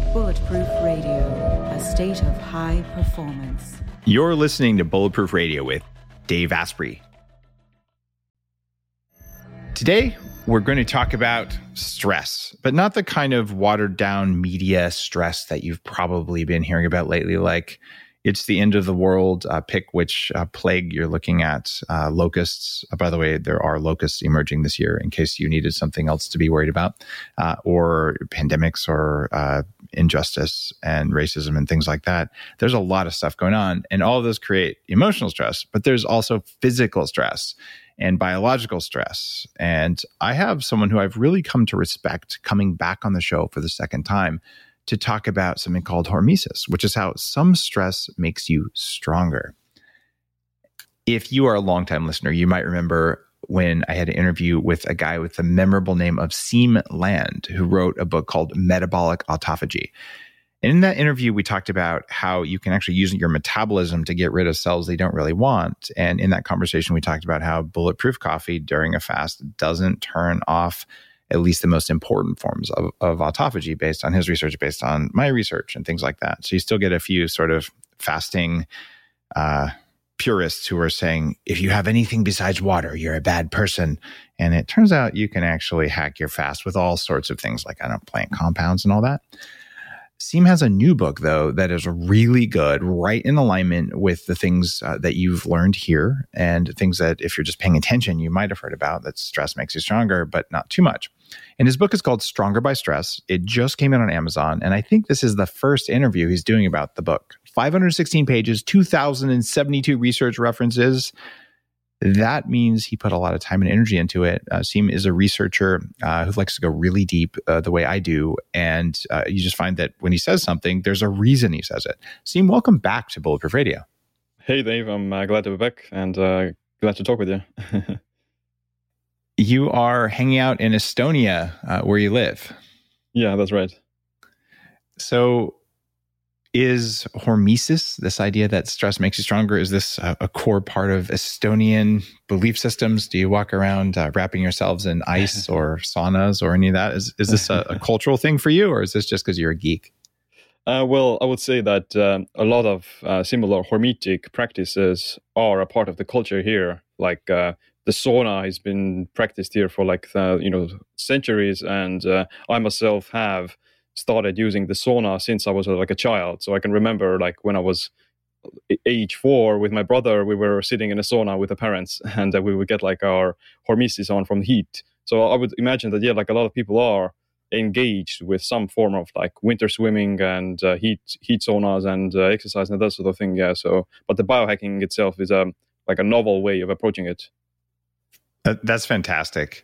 Bulletproof Radio, a state of high performance. You're listening to Bulletproof Radio with Dave Asprey. Today, we're going to talk about stress, but not the kind of watered down media stress that you've probably been hearing about lately, like it's the end of the world, pick which plague you're looking at, locusts. By the way, there are locusts emerging this year in case you needed something else to be worried about, or pandemics or injustice and racism and things like that. There's a lot of stuff going on, and all of those create emotional stress, but there's also physical stress and biological stress. And I have someone who I've really come to respect coming back on the show for the second time to talk about something called hormesis, which is how some stress makes you stronger. If you are a longtime listener, you might remember when I had an interview with a guy with the memorable name of Siim Land, who wrote a book called Metabolic Autophagy. And in that interview, we talked about how you can actually use your metabolism to get rid of cells they don't really want. And in that conversation, we talked about how bulletproof coffee during a fast doesn't turn off at least the most important forms of autophagy based on his research, based on my research and things like that. So you still get a few sort of fasting purists who are saying, if you have anything besides water, you're a bad person. And it turns out you can actually hack your fast with all sorts of things like, plant compounds and all that. Siim has a new book, though, that is really good, right in alignment with the things that you've learned here and things that, if you're just paying attention, you might have heard about, that stress makes you stronger, but not too much. And his book is called Stronger by Stress. It just came out on Amazon, and I think this is the first interview he's doing about the book. 516 pages, 2,072 research references. That means he put a lot of time and energy into it. Siim is a researcher who likes to go really deep the way I do. And you just find that when he says something, there's a reason he says it. Siim, welcome back to Bulletproof Radio. Hey, Dave. I'm glad to be back and glad to talk with you. You are hanging out in Estonia where you live. Yeah, that's right. So is hormesis, this idea that stress makes you stronger, is this a core part of Estonian belief systems? Do you walk around wrapping yourselves in ice or saunas or any of that? Is this a cultural thing for you, or is this just because you're a geek? Well, I would say that a lot of similar hormetic practices are a part of the culture here. Like the sauna has been practiced here for centuries, and I myself have started using the sauna since I was like a child. So I can remember like when I was age 4 with my brother, we were sitting in a sauna with the parents and we would get like our hormesis on from the heat. So I would imagine that, like a lot of people are engaged with some form of like winter swimming and heat saunas and exercise and that sort of thing. Yeah. So, but the biohacking itself is like a novel way of approaching it. That's fantastic.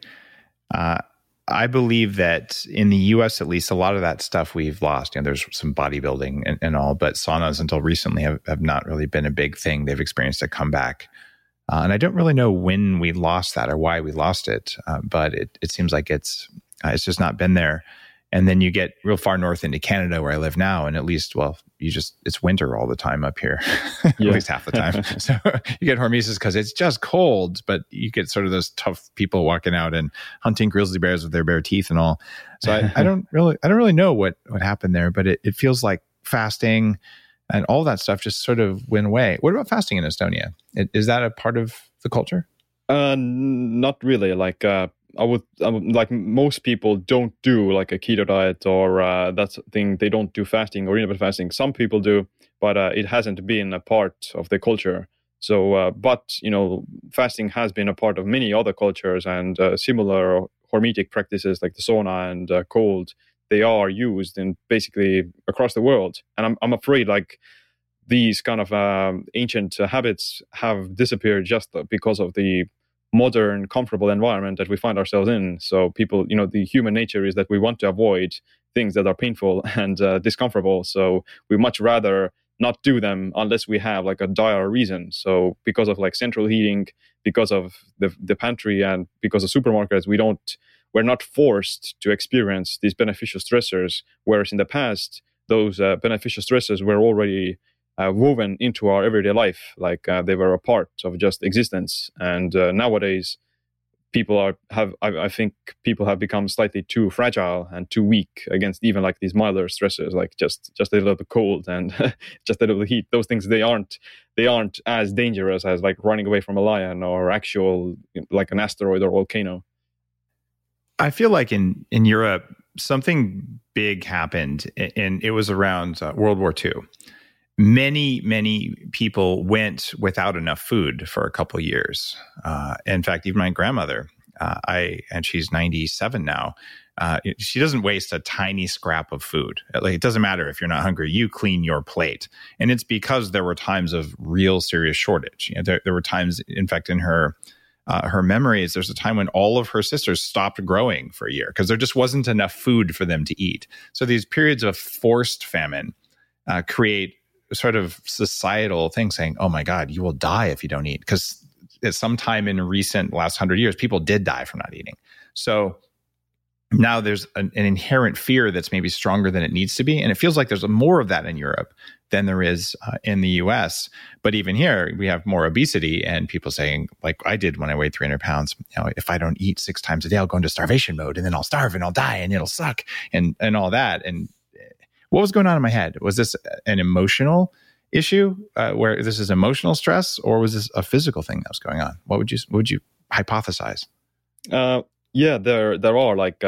I believe that in the US, at least, a lot of that stuff we've lost. There's some bodybuilding and all, but saunas until recently have not really been a big thing. They've experienced a comeback. And I don't really know when we lost that or why we lost it, but it seems like it's just not been there. And then you get real far north into Canada where I live now, and at least, it's winter all the time up here, at least half the time. So you get hormesis because it's just cold, but you get sort of those tough people walking out and hunting grizzly bears with their bare teeth and all. So I don't really know what happened there, but it feels like fasting and all that stuff just sort of went away. What about fasting in Estonia? Is that a part of the culture? Not really. I would like most people don't do like a keto diet or that thing. They don't do fasting or intermittent fasting. Some people do, but it hasn't been a part of the culture. So, but fasting has been a part of many other cultures, and similar hormetic practices like the sauna and cold, they are used in basically across the world. And I'm afraid like these kind of ancient habits have disappeared just because of the modern, comfortable environment that we find ourselves in. So people, the human nature is that we want to avoid things that are painful and discomfortable. So we much rather not do them unless we have like a dire reason. So because of like central heating, because of the pantry, and because of supermarkets, we're not forced to experience these beneficial stressors. Whereas in the past, those beneficial stressors were already woven into our everyday life, like they were a part of just existence. And nowadays, I think people have become slightly too fragile and too weak against even like these milder stressors, like just a little bit cold and just a little bit heat. Those things, they aren't as dangerous as like running away from a lion or actual like an asteroid or volcano. I feel like in Europe, something big happened, and it was around World War II. Many people went without enough food for a couple of years. In fact, even my grandmother, and she's 97 now, she doesn't waste a tiny scrap of food. Like, it doesn't matter if you're not hungry, you clean your plate. And it's because there were times of real serious shortage. There were times, in fact, in her memories, there's a time when all of her sisters stopped growing for a year because there just wasn't enough food for them to eat. So these periods of forced famine create sort of societal thing saying, oh my God, you will die if you don't eat. Because at some time in recent last 100 years, people did die from not eating. So now there's an inherent fear that's maybe stronger than it needs to be. And it feels like there's more of that in Europe than there is in the US. But even here, we have more obesity and people saying, like I did when I weighed 300 pounds, if I don't eat 6 times a day, I'll go into starvation mode and then I'll starve and I'll die and it'll suck and all that. And what was going on in my head? Was this an emotional issue where this is emotional stress, or was this a physical thing that was going on? What would you hypothesize? Yeah, there are like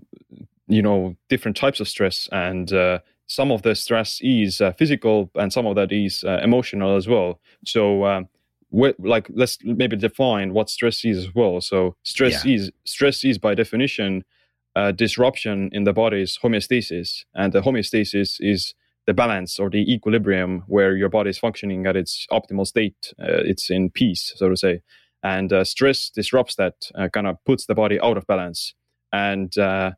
different types of stress, and some of the stress is physical, and some of that is emotional as well. So let's maybe define what stress is as well. So stress is by definition disruption in the body's homeostasis, and the homeostasis is the balance or the equilibrium where your body is functioning at its optimal state. It's in peace, so to say. And stress disrupts that, kind of puts the body out of balance. And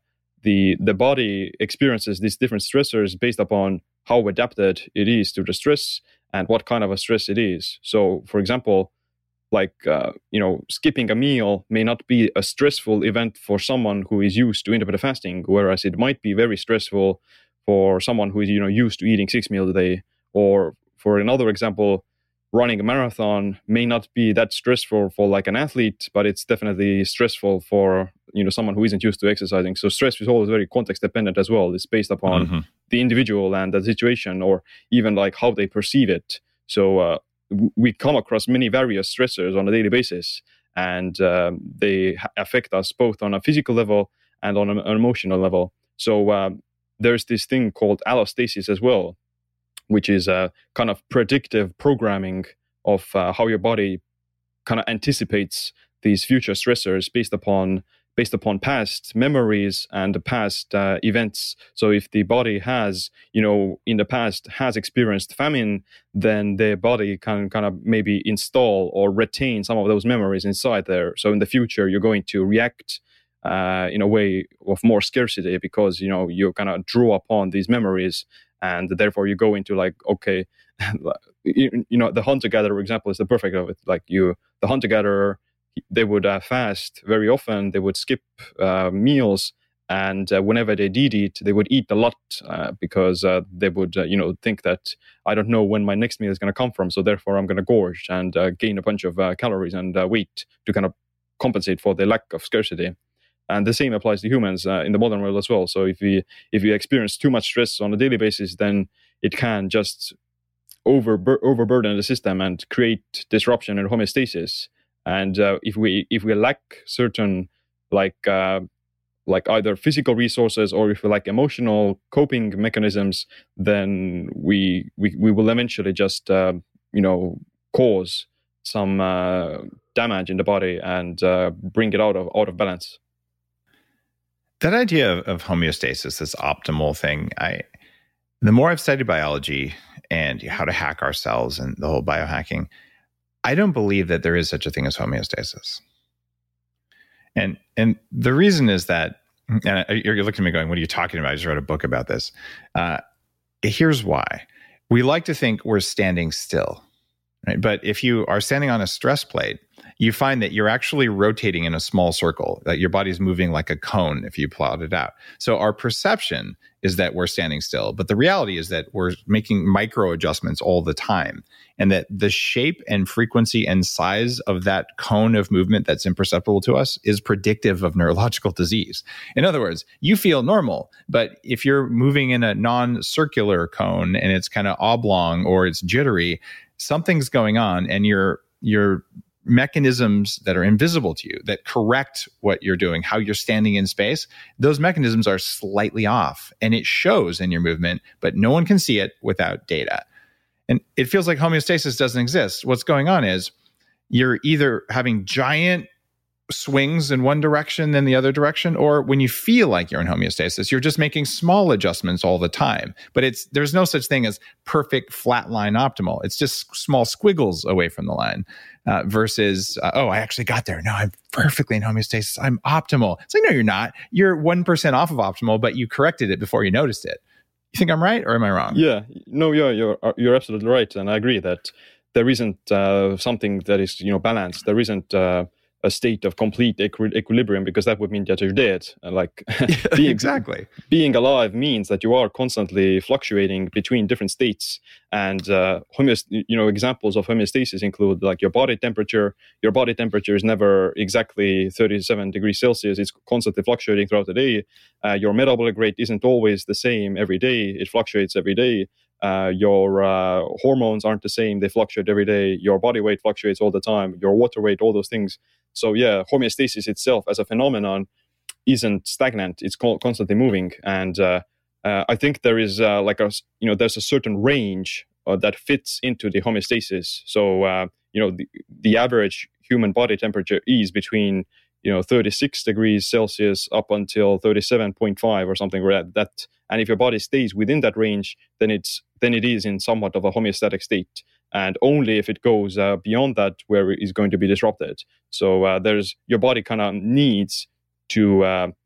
the body experiences these different stressors based upon how adapted it is to the stress and what kind of a stress it is. So, for example, like, skipping a meal may not be a stressful event for someone who is used to intermittent fasting, whereas it might be very stressful for someone who is, used to eating 6 meals a day. Or for another example, running a marathon may not be that stressful for like an athlete, but it's definitely stressful for, someone who isn't used to exercising. So stress is always very context dependent as well. It's based upon the individual and the situation, or even like how they perceive it. So we come across many various stressors on a daily basis, and they affect us both on a physical level and on an emotional level. So there's this thing called allostasis as well, which is a kind of predictive programming of how your body kind of anticipates these future stressors based upon past memories and past events. So if the body has, in the past has experienced famine, then the body can kind of maybe install or retain some of those memories inside there. So in the future, you're going to react in a way of more scarcity because, you kind of draw upon these memories, and therefore you go into like, okay, the hunter-gatherer example is the perfect of it. Like the hunter-gatherer, they would fast very often. They would skip meals, and whenever they did eat, they would eat a lot because they would, think that I don't know when my next meal is going to come from, so therefore I'm going to gorge and gain a bunch of calories and weight to kind of compensate for the lack of scarcity. And the same applies to humans in the modern world as well. So if we experience too much stress on a daily basis, then it can just overburden the system and create disruption in homeostasis. And if we lack certain like either physical resources, or if we lack emotional coping mechanisms, then we will eventually just cause some damage in the body and bring it out of balance. That idea of homeostasis, this optimal thing, the more I've studied biology and how to hack our cells and the whole biohacking, I don't believe that there is such a thing as homeostasis. And the reason is that, and you're looking at me going, what are you talking about? I just wrote a book about this. Here's why. We like to think we're standing still, right? But if you are standing on a stress plate, you find that you're actually rotating in a small circle, that your body's moving like a cone if you plot it out. So our perception is that we're standing still, but the reality is that we're making micro adjustments all the time, and that the shape and frequency and size of that cone of movement that's imperceptible to us is predictive of neurological disease. In other words, you feel normal, but if you're moving in a non-circular cone and it's kind of oblong or it's jittery, something's going on, and your mechanisms that are invisible to you that correct what you're doing, how you're standing in space, those mechanisms are slightly off, and it shows in your movement, but no one can see it without data. And it feels like homeostasis doesn't exist. What's going on is you're either having giant swings in one direction than the other direction, or when you feel like you're in homeostasis, you're just making small adjustments all the time. But there's no such thing as perfect flat line optimal. It's just small squiggles away from the line versus, I actually got there. No, I'm perfectly in homeostasis. I'm optimal. It's like, no, you're not. You're 1% off of optimal, but you corrected it before you noticed it. You think I'm right, or am I wrong? Yeah, no, you're absolutely right, and I agree that there isn't something that is balanced. There isn't a state of complete equilibrium, because that would mean that you're dead. Exactly. Being alive means that you are constantly fluctuating between different states, and examples of homeostasis include like your body temperature. Your body temperature is never exactly 37 degrees Celsius. It's constantly fluctuating throughout the day. Your metabolic rate isn't always the same every day. It fluctuates every day. Your hormones aren't the same. They fluctuate every day. Your body weight fluctuates all the time. Your water weight, all those things. So yeah, homeostasis itself as a phenomenon isn't stagnant. It's constantly moving. And I think there is there's a certain range that fits into the homeostasis. So, the average human body temperature is between 36 degrees Celsius up until 37.5 or something like that. And if your body stays within that range, then it is in somewhat of a homeostatic state. And only if it goes beyond that where it is going to be disrupted. So your body kind of needs to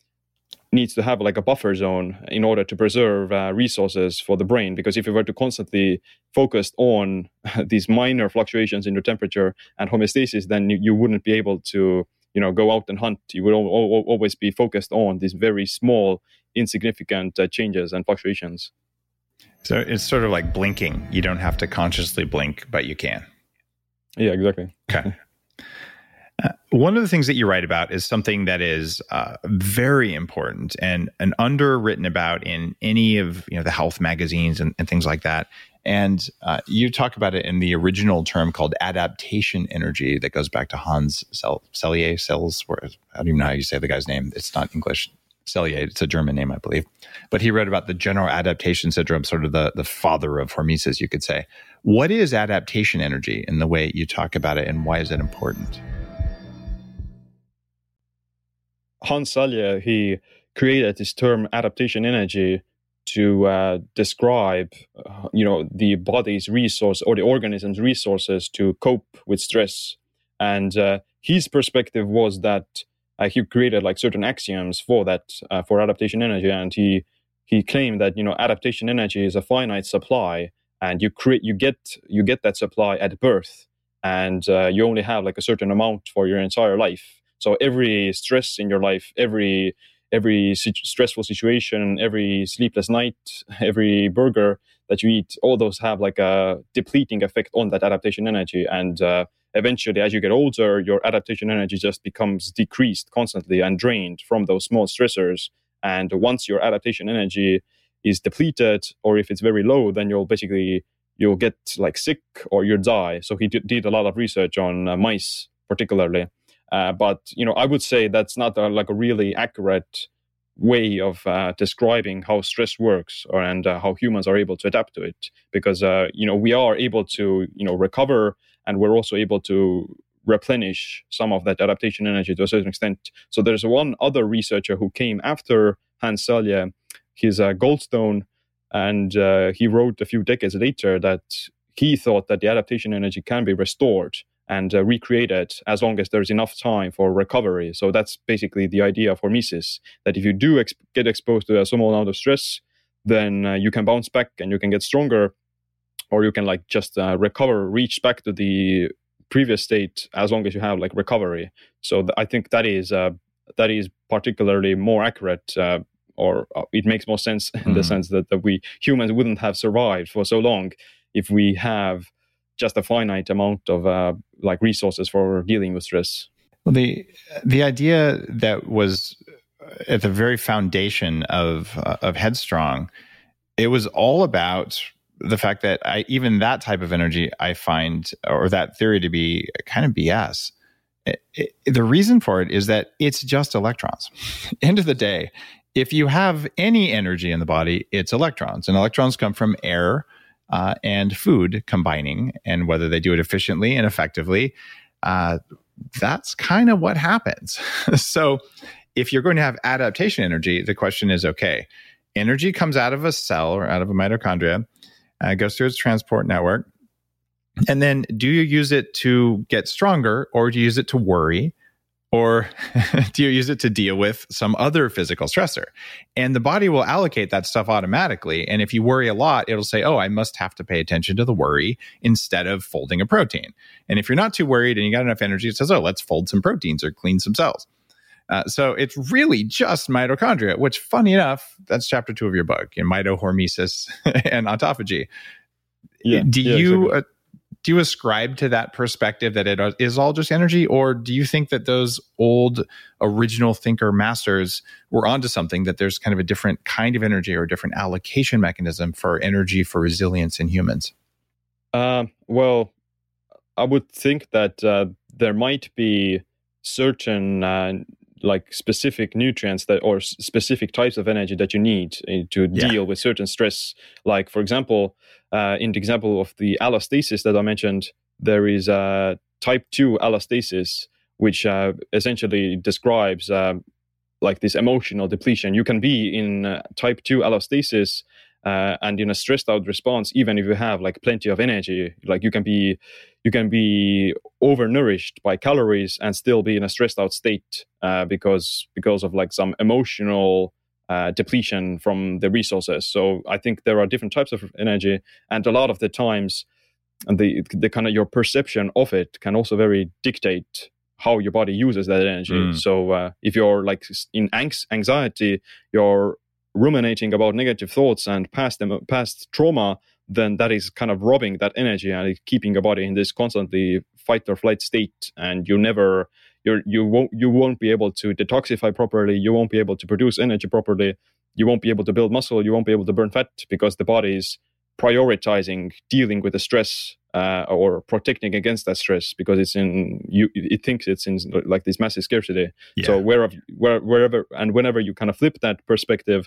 have like a buffer zone in order to preserve resources for the brain. Because if you were to constantly focus on these minor fluctuations in your temperature and homeostasis, then you wouldn't be able to go out and hunt. You would always be focused on these very small, insignificant changes and fluctuations. So it's sort of like blinking. You don't have to consciously blink, but you can. Yeah, exactly. Okay. One of the things that you write about is something that is very important and underwritten about in any of the health magazines and things like that. And you talk about it in the original term called adaptation energy that goes back to Hans Selye. I don't even know how you say the guy's name. It's not English. Selye, it's a German name, I believe. But he wrote about the general adaptation syndrome, sort of the father of hormesis, you could say. What is adaptation energy in the way you talk about it, and why is it important? Hans Selye, he created this term adaptation energy to describe, the body's resource or the organism's resources to cope with stress. And his perspective was that he created like certain axioms for that, for adaptation energy. And he claimed that, adaptation energy is a finite supply, and you get that supply at birth, and you only have like a certain amount for your entire life. So every stress in your life, every stressful situation, every sleepless night, every burger that you eat, all those have like a depleting effect on that adaptation energy. And eventually, as you get older, your adaptation energy just becomes decreased constantly and drained from those small stressors. And once your adaptation energy is depleted, or if it's very low, then you'll get like sick or you'll die. So he did a lot of research on mice particularly. But I would say that's not a really accurate way of describing how stress works and how humans are able to adapt to it. Because we are able to recover, and we're also able to replenish some of that adaptation energy to a certain extent. So there's one other researcher who came after Hans Selye, he's Goldstone, and he wrote a few decades later that he thought that the adaptation energy can be restored and recreated as long as there's enough time for recovery. So that's basically the idea of hormesis, that if you do get exposed to a small amount of stress, then you can bounce back and you can get stronger, or you can just recover, reach back to the previous state as long as you have like recovery. So I think that is particularly more accurate, or it makes more sense in the sense that we humans wouldn't have survived for so long if we have just a finite amount of like resources for dealing with stress. Well, the idea that was at the very foundation of Headstrong, it was all about the fact that even that type of energy I find, or that theory, to be kind of BS. The reason for it is that it's just electrons. End of the day, if you have any energy in the body, it's electrons, and electrons come from air and food combining, and whether they do it efficiently and effectively, that's kind of what happens. So if you're going to have adaptation energy, the question is, okay, energy comes out of a cell or out of a mitochondria, goes through its transport network, and then do you use it to get stronger, or do you use it to worry, or do you use it to deal with some other physical stressor? And the body will allocate that stuff automatically. And if you worry a lot, it'll say, oh, I must have to pay attention to the worry instead of folding a protein. And if you're not too worried and you got enough energy, it says, oh, let's fold some proteins or clean some cells. So it's really just mitochondria, which, funny enough, that's chapter 2 of your book, in mitohormesis and autophagy. Yeah, Do you ascribe to that perspective that it is all just energy, or do you think that those old original thinker masters were onto something, that there's kind of a different kind of energy or a different allocation mechanism for energy for resilience in humans? Well, I would think that there might be certain like specific nutrients that, or specific types of energy that you need to deal with certain stress. Like, for example, in the example of the allostasis that I mentioned, there is type 2 allostasis, which essentially describes like this emotional depletion. You can be in type 2 allostasis and in a stressed out response, even if you have like plenty of energy. Like you can be overnourished by calories and still be in a stressed out state because of like some emotional depletion from the resources. So I think there are different types of energy, and a lot of the times, the kind of your perception of it can also very dictate how your body uses that energy. So if you're like in anxiety, you're ruminating about negative thoughts and past trauma, then that is kind of robbing that energy and keeping your body in this constantly fight or flight state, and you won't be able to detoxify properly. You won't be able to produce energy properly. You won't be able to build muscle. You won't be able to burn fat, because the body is prioritizing dealing with the stress or protecting against that stress, because it thinks it's in like this massive scarcity. Yeah. So wherever and whenever you kind of flip that perspective,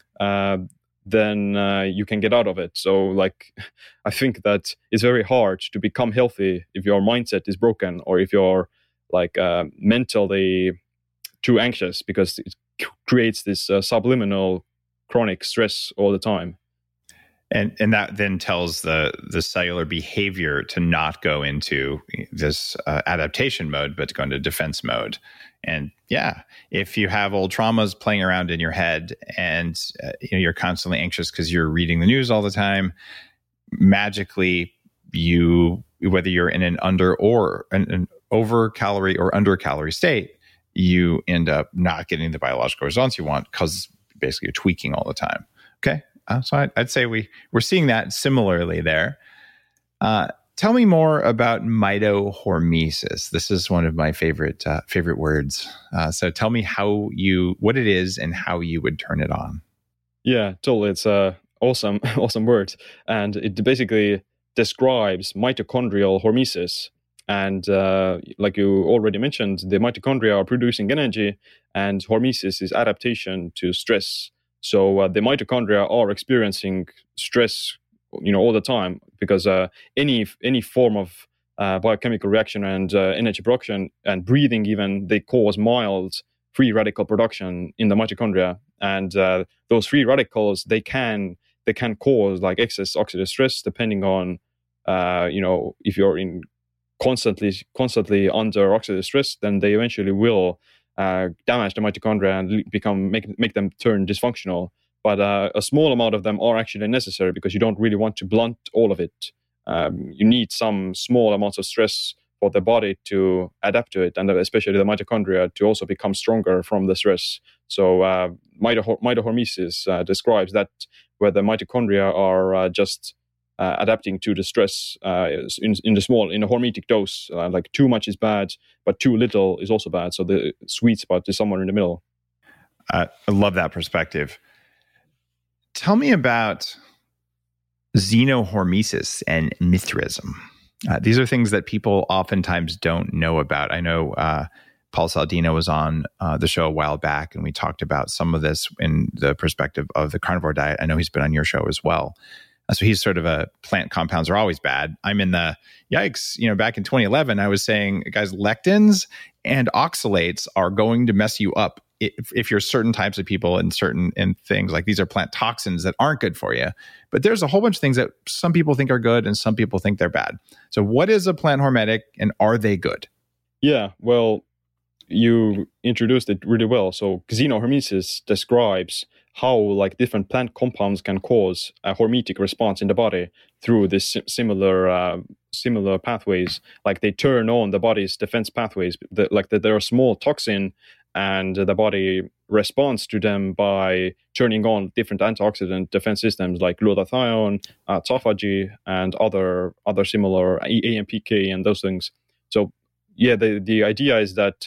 then you can get out of it. So like, I think that it's very hard to become healthy if your mindset is broken, or if you're like mentally too anxious, because it creates this subliminal chronic stress all the time. And that then tells the cellular behavior to not go into this adaptation mode, but to go into defense mode. And yeah, if you have old traumas playing around in your head, and you're constantly anxious because you're reading the news all the time, magically whether you're in an an over calorie or under calorie state, you end up not getting the biological results you want, because basically you're tweaking all the time. Okay. So I'd say we're seeing that similarly there. Tell me more about mitohormesis. This is one of my favorite words. So tell me what it is and how you would turn it on. Yeah, totally. It's a awesome word, and it basically describes mitochondrial hormesis. And like you already mentioned, the mitochondria are producing energy, and hormesis is adaptation to stress. So the mitochondria are experiencing stress, all the time, because any form of biochemical reaction and energy production and breathing, even, they cause mild free radical production in the mitochondria. And those free radicals, they can cause like excess oxidative stress, depending on if you're in constantly under oxidative stress, then they eventually will damage the mitochondria and make them turn dysfunctional. But a small amount of them are actually necessary, because you don't really want to blunt all of it. You need some small amounts of stress for the body to adapt to it, and especially the mitochondria to also become stronger from the stress. So mitohormesis describes that, where the mitochondria are just adapting to the stress in a hormetic dose. Like too much is bad, but too little is also bad. So the sweet spot is somewhere in the middle. I love that perspective. Tell me about xenohormesis and Mithraism. These are things that people oftentimes don't know about. I know Paul Saladino was on the show a while back, and we talked about some of this in the perspective of the carnivore diet. I know he's been on your show as well. So he's sort of a plant compounds are always bad. I'm in the yikes. Back in 2011, I was saying, guys, lectins and oxalates are going to mess you up if you're certain types of people and certain things. Like, these are plant toxins that aren't good for you. But there's a whole bunch of things that some people think are good and some people think they're bad. So what is a plant hormetic, and are they good? Yeah, well, you introduced it really well. So xenohormesis describes how like different plant compounds can cause a hormetic response in the body through this similar pathways. Like, they turn on the body's defense pathways. They're a small toxin, and the body responds to them by turning on different antioxidant defense systems like glutathione, autophagy, and other similar AMPK and those things. So yeah, the idea is that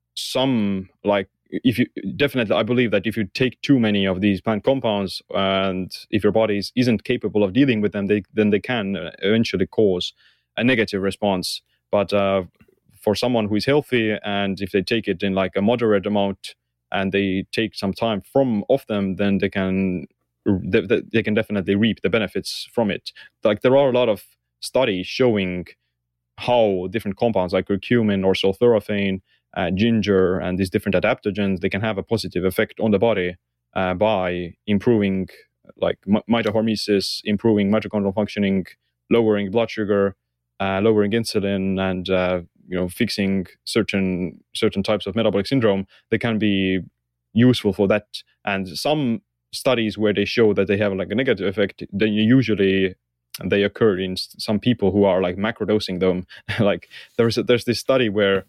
I believe that if you take too many of these plant compounds, and if your body isn't capable of dealing with them, then they can eventually cause a negative response. But for someone who is healthy, and if they take it in like a moderate amount, and they take some time off them, then they can definitely reap the benefits from it. Like, there are a lot of studies showing how different compounds like curcumin or sulforaphane, ginger, and these different adaptogens, they can have a positive effect on the body by improving like mitohormesis, improving mitochondrial functioning, lowering blood sugar, lowering insulin, and fixing certain types of metabolic syndrome. They can be useful for that. And some studies where they show that they have like a negative effect, then usually they occur in some people who are like macrodosing them. Like, there's this study where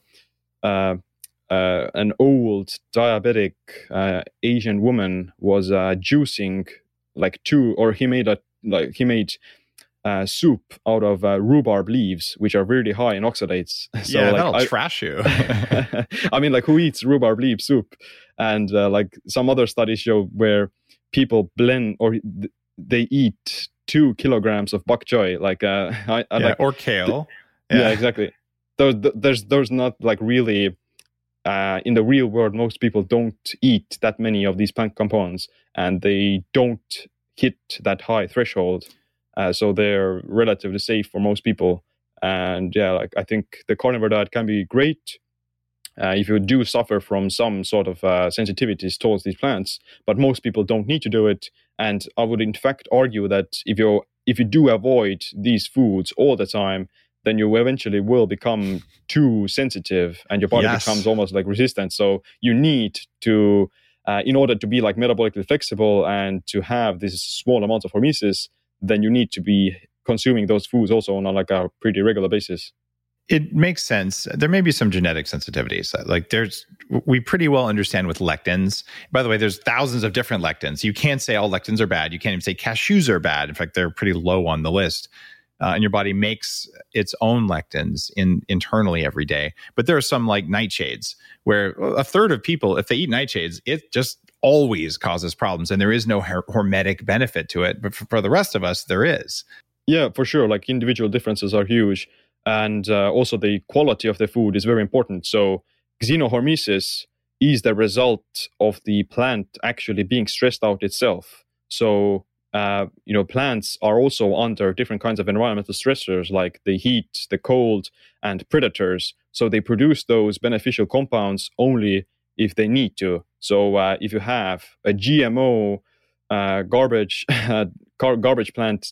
an old diabetic Asian woman was juicing he made soup out of rhubarb leaves, which are really high in oxalates. So, yeah, that'll trash you. I mean, like, who eats rhubarb leaf soup? And like some other studies show where people blend or they eat 2 kilograms of bok choy, or kale. Yeah, exactly. There's not like really in the real world, most people don't eat that many of these plant compounds, and they don't hit that high threshold. So they're relatively safe for most people. And yeah, like, I think the carnivore diet can be great if you do suffer from some sort of sensitivities towards these plants, but most people don't need to do it. And I would in fact argue that if you do avoid these foods all the time, then you eventually will become too sensitive, and your body becomes almost like resistant. So you need to, in order to be like metabolically flexible and to have this small amount of hormesis, then you need to be consuming those foods also on like a pretty regular basis. It makes sense. There may be some genetic sensitivities. Like, we pretty well understand with lectins. By the way, there's thousands of different lectins. You can't say all lectins are bad. You can't even say cashews are bad. In fact, they're pretty low on the list. And your body makes its own lectins internally every day. But there are some like nightshades where a third of people, if they eat nightshades, it just always causes problems, and there is no hormetic benefit to it. But for the rest of us, there is. Yeah, for sure. Like, individual differences are huge. And also the quality of the food is very important. So xenohormesis is the result of the plant actually being stressed out itself. So plants are also under different kinds of environmental stressors like the heat, the cold, and predators. So they produce those beneficial compounds only if they need to. So if you have a GMO garbage plant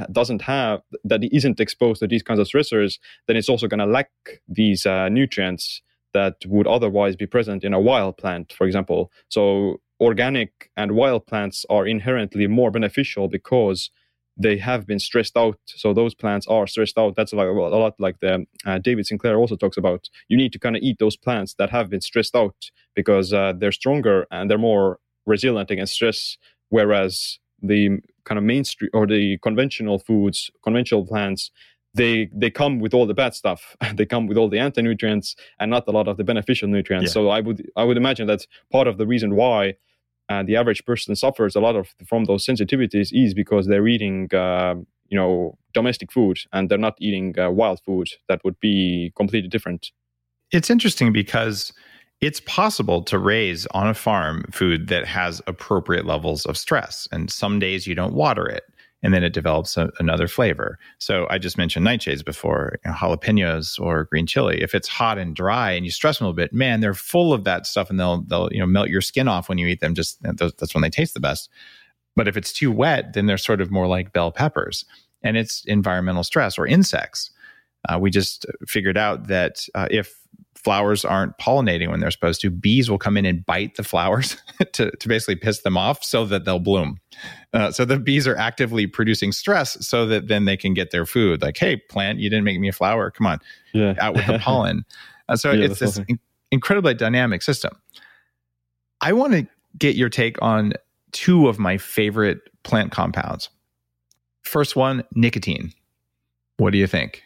that isn't exposed to these kinds of stressors, then it's also going to lack these nutrients that would otherwise be present in a wild plant, for example. So organic and wild plants are inherently more beneficial because they have been stressed out. So those plants are stressed out. That's like a lot like the David Sinclair also talks about. You need to kind of eat those plants that have been stressed out because they're stronger and they're more resilient against stress. Whereas the kind of mainstream or the conventional foods, conventional plants, they come with all the bad stuff. They come with all the anti-nutrients and not a lot of the beneficial nutrients. So I would imagine that's part of the reason why the average person suffers a lot from those sensitivities is because they're eating, domestic food and they're not eating wild food that would be completely different. It's interesting because it's possible to raise on a farm food that has appropriate levels of stress. And some days you don't water it, and then it develops another flavor. So I just mentioned nightshades before, jalapenos or green chili. If it's hot and dry and you stress them a little bit, man, they're full of that stuff, and they'll melt your skin off when you eat them. That's when they taste the best. But if it's too wet, then they're sort of more like bell peppers, and it's environmental stress or insects. We just figured out that if flowers aren't pollinating when they're supposed to, bees will come in and bite the flowers to basically piss them off so that they'll bloom. So the bees are actively producing stress so that then they can get their food. Like, hey, plant, you didn't make me a flower. Come on, out with the pollen. It's this incredibly dynamic system. I want to get your take on two of my favorite plant compounds. First one, nicotine. What do you think?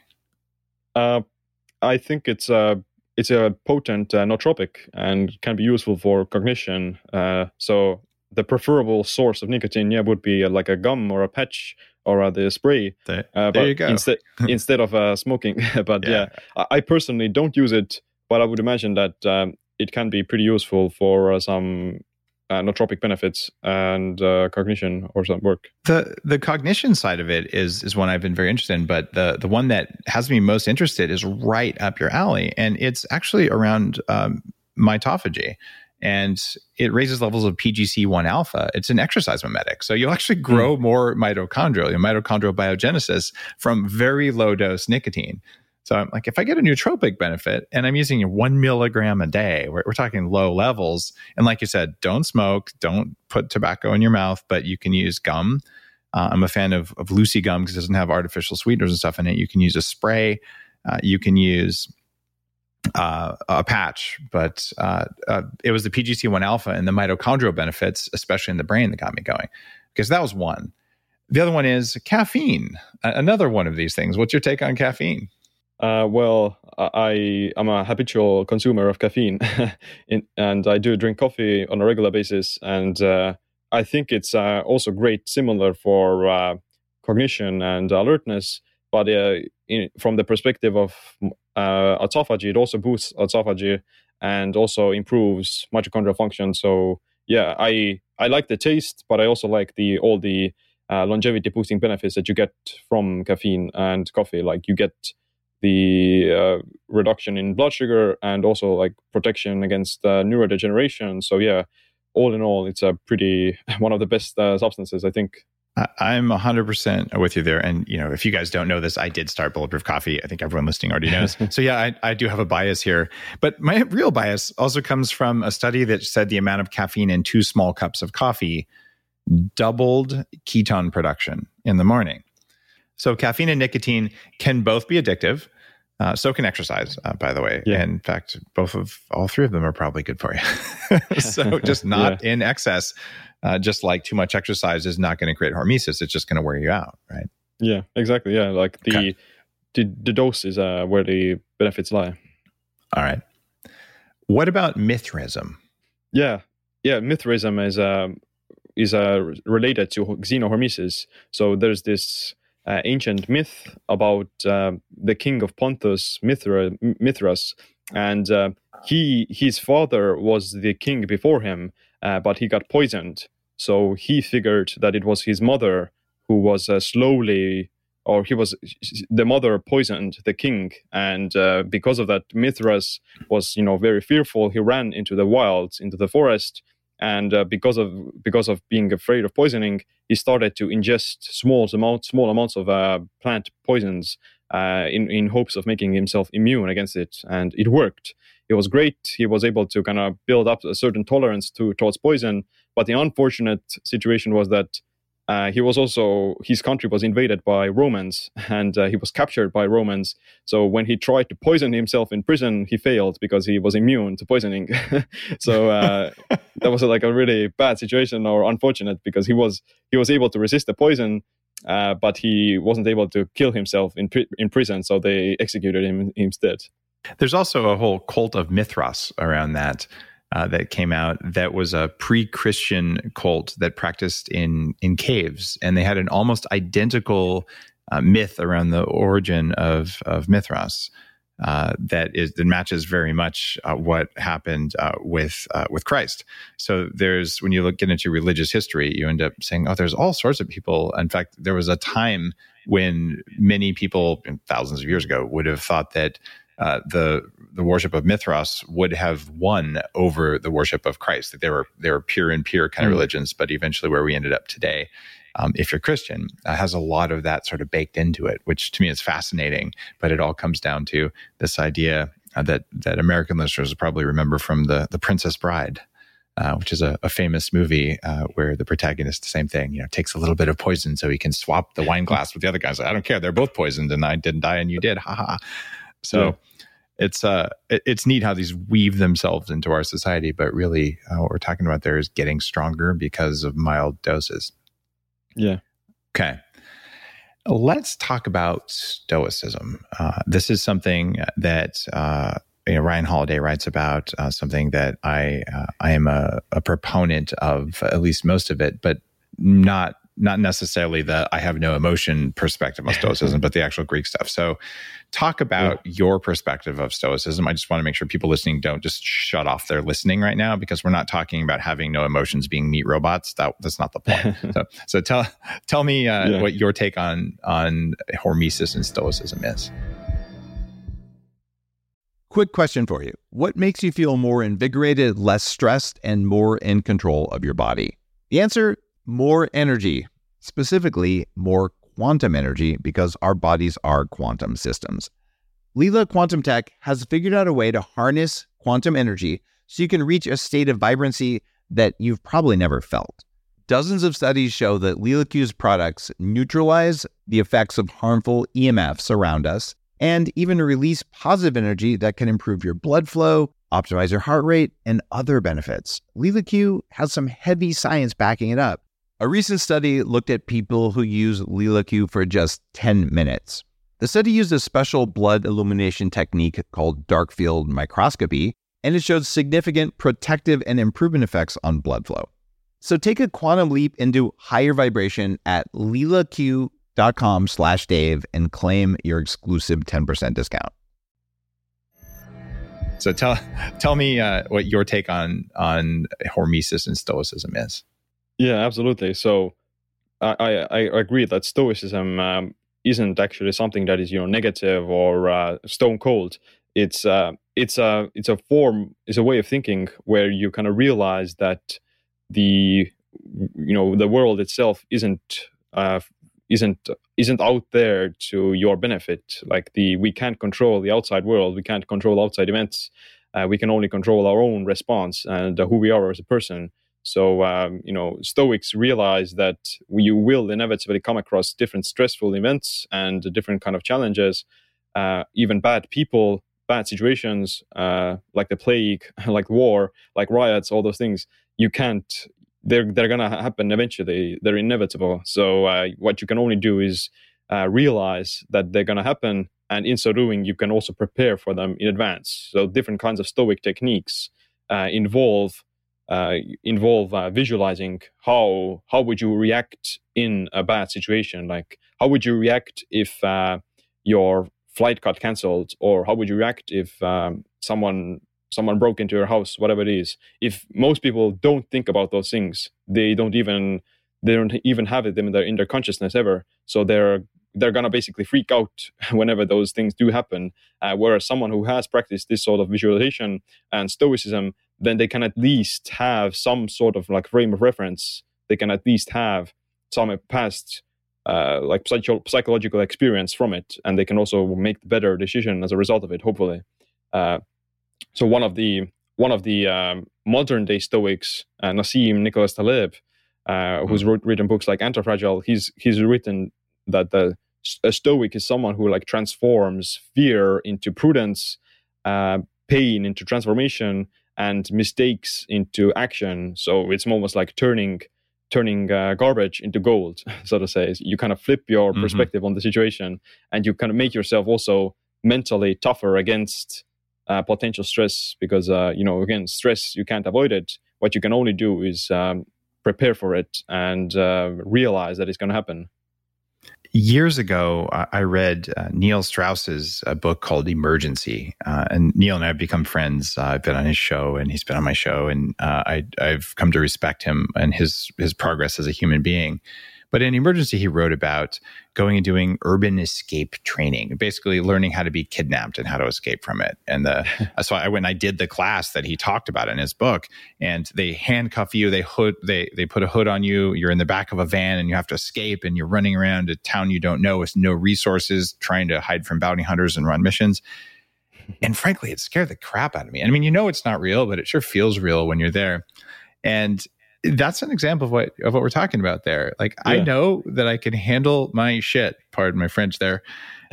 I think it's a potent nootropic and can be useful for cognition. So the preferable source of nicotine, would be like a gum or a patch or the spray. There you go. Instead of smoking. But I personally don't use it, but I would imagine that it can be pretty useful for some nootropic benefits and cognition or some work. The cognition side of it is one I've been very interested in, but the one that has me most interested is right up your alley, and it's actually around mitophagy, and it raises levels of PGC1 alpha. It's an exercise mimetic, so you'll actually grow more mitochondrial biogenesis from very low dose nicotine. So I'm like, if I get a nootropic benefit and I'm using 1 milligram a day, we're talking low levels. And like you said, don't smoke, don't put tobacco in your mouth, but you can use gum. I'm a fan of Lucy gum because it doesn't have artificial sweeteners and stuff in it. You can use a spray. You can use a patch. But it was the PGC1 alpha and the mitochondrial benefits, especially in the brain, that got me going. Because that was one. The other one is caffeine. Another one of these things. What's your take on caffeine? Well, I'm a habitual consumer of caffeine, and I do drink coffee on a regular basis. And I think it's also great, similar for cognition and alertness. But from the perspective of autophagy, it also boosts autophagy and also improves mitochondrial function. So I like the taste, but I also like all the longevity boosting benefits that you get from caffeine and coffee. Like you get the reduction in blood sugar and also like protection against neurodegeneration. So all in all, it's one of the best substances, I think. I'm 100% with you there. And, if you guys don't know this, I did start Bulletproof Coffee. I think everyone listening already knows. So I do have a bias here. But my real bias also comes from a study that said the amount of caffeine in 2 small cups of coffee doubled ketone production in the morning. So caffeine and nicotine can both be addictive. So can exercise, by the way. Yeah. In fact, all 3 of them are probably good for you. So just not in excess. Just like too much exercise is not going to create hormesis. It's just going to wear you out, right? Yeah, exactly. Yeah, like the dose is where the benefits lie. All right. What about Mithraism? Yeah. Mithraism is related to xenohormesis. So there's this ancient myth about the king of Pontus, Mithras, and his father was the king before him, but he got poisoned. So he figured that it was his mother who was the mother poisoned the king, and because of that, Mithras was very fearful. He ran into the wilds, into the forest. And because of being afraid of poisoning, he started to ingest small amounts of plant poisons in hopes of making himself immune against it. And it worked. It was great. He was able to kind of build up a certain tolerance towards poison. But the unfortunate situation was that his country was invaded by Romans, and he was captured by Romans. So when he tried to poison himself in prison, he failed because he was immune to poisoning. So that was like a really bad situation, or unfortunate, because he was able to resist the poison, but he wasn't able to kill himself in prison. So they executed him instead. There's also a whole cult of Mithras around that. That came out that was a pre-Christian cult that practiced in caves, and they had an almost identical myth around the origin of Mithras that matches very much what happened with Christ. So when you get into religious history, you end up saying, oh, there's all sorts of people. In fact, there was a time when many people thousands of years ago would have thought that the worship of Mithras would have won over the worship of Christ, that they were pure and pure kind of religions. But eventually where we ended up today, if you're Christian, has a lot of that sort of baked into it, which to me is fascinating. But it all comes down to this idea that American listeners probably remember from the Princess Bride, which is a famous movie where the protagonist, the same thing, takes a little bit of poison so he can swap the wine glass with the other guys. I don't care, they're both poisoned, and I didn't die and you did, haha. So it's neat how these weave themselves into our society, but really what we're talking about there is getting stronger because of mild doses. Yeah. Okay. Let's talk about Stoicism. This is something that Ryan Holiday writes about, something that I am a proponent of, at least most of it, but not necessarily the I have no emotion perspective of Stoicism, but the actual Greek stuff. So talk about your perspective of Stoicism. I just want to make sure people listening don't just shut off their listening right now, because we're not talking about having no emotions, being meat robots. That's not the point. So tell me what your take on hormesis and Stoicism is. Quick question for you. What makes you feel more invigorated, less stressed, and more in control of your body? The answer: more energy, specifically more quantum energy, because our bodies are quantum systems. Lila Quantum Tech has figured out a way to harness quantum energy so you can reach a state of vibrancy that you've probably never felt. Dozens of studies show that LilaQ's products neutralize the effects of harmful EMFs around us and even release positive energy that can improve your blood flow, optimize your heart rate, and other benefits. LilaQ has some heavy science backing it up. A recent study looked at people who use LilaQ for just 10 minutes. The study used a special blood illumination technique called dark field microscopy, and it showed significant protective and improvement effects on blood flow. So take a quantum leap into higher vibration at lilaq.com/Dave and claim your exclusive 10% discount. So tell me what your take on hormesis and Stoicism is. Yeah, absolutely. So I agree that Stoicism isn't actually something that is negative or stone cold. It's a way of thinking where you kind of realize that the world itself isn't out there to your benefit. Like we can't control the outside world. We can't control outside events. We can only control our own response and who we are as a person. So, Stoics realize that you will inevitably come across different stressful events and different kind of challenges, even bad people, bad situations, like the plague, like war, like riots, all those things. They're going to happen eventually. They're inevitable. So what you can only do is realize that they're going to happen. And in so doing, you can also prepare for them in advance. So different kinds of Stoic techniques involve visualizing how would you react in a bad situation. Like, how would you react if your flight got canceled, or how would you react if someone broke into your house, whatever it is. If most people don't think about those things, they don't even have it in their consciousness ever. So they're gonna basically freak out whenever those things do happen. Whereas someone who has practiced this sort of visualization and Stoicism, then they can at least have some sort of like frame of reference. They can at least have some past psychological experience from it, and they can also make the better decision as a result of it, hopefully. So one of the modern day Stoics, Nassim Nicholas Taleb, who's written books like Anti-Fragile. He's written that a Stoic is someone who like transforms fear into prudence, pain into transformation, and mistakes into action. So it's almost like turning garbage into gold, so to say. You kind of flip your perspective on the situation, and you kind of make yourself also mentally tougher against potential stress, because again, stress, you can't avoid it. What you can only do is prepare for it and realize that it's going to happen. Years ago, I read Neil Strauss's book called Emergency. And Neil and I have become friends. I've been on his show and he's been on my show. And I've come to respect him and his progress as a human being. But in Emergency, he wrote about going and doing urban escape training, basically learning how to be kidnapped and how to escape from it. And so I went and I did the class that he talked about in his book. And they handcuff you, they put a hood on you. You're in the back of a van and you have to escape. And you're running around a town you don't know with no resources, trying to hide from bounty hunters and run missions. And frankly, it scared the crap out of me. I mean, it's not real, but it sure feels real when you're there. And that's an example of what we're talking about there. Like, yeah. I know that I can handle my shit. Pardon my French there.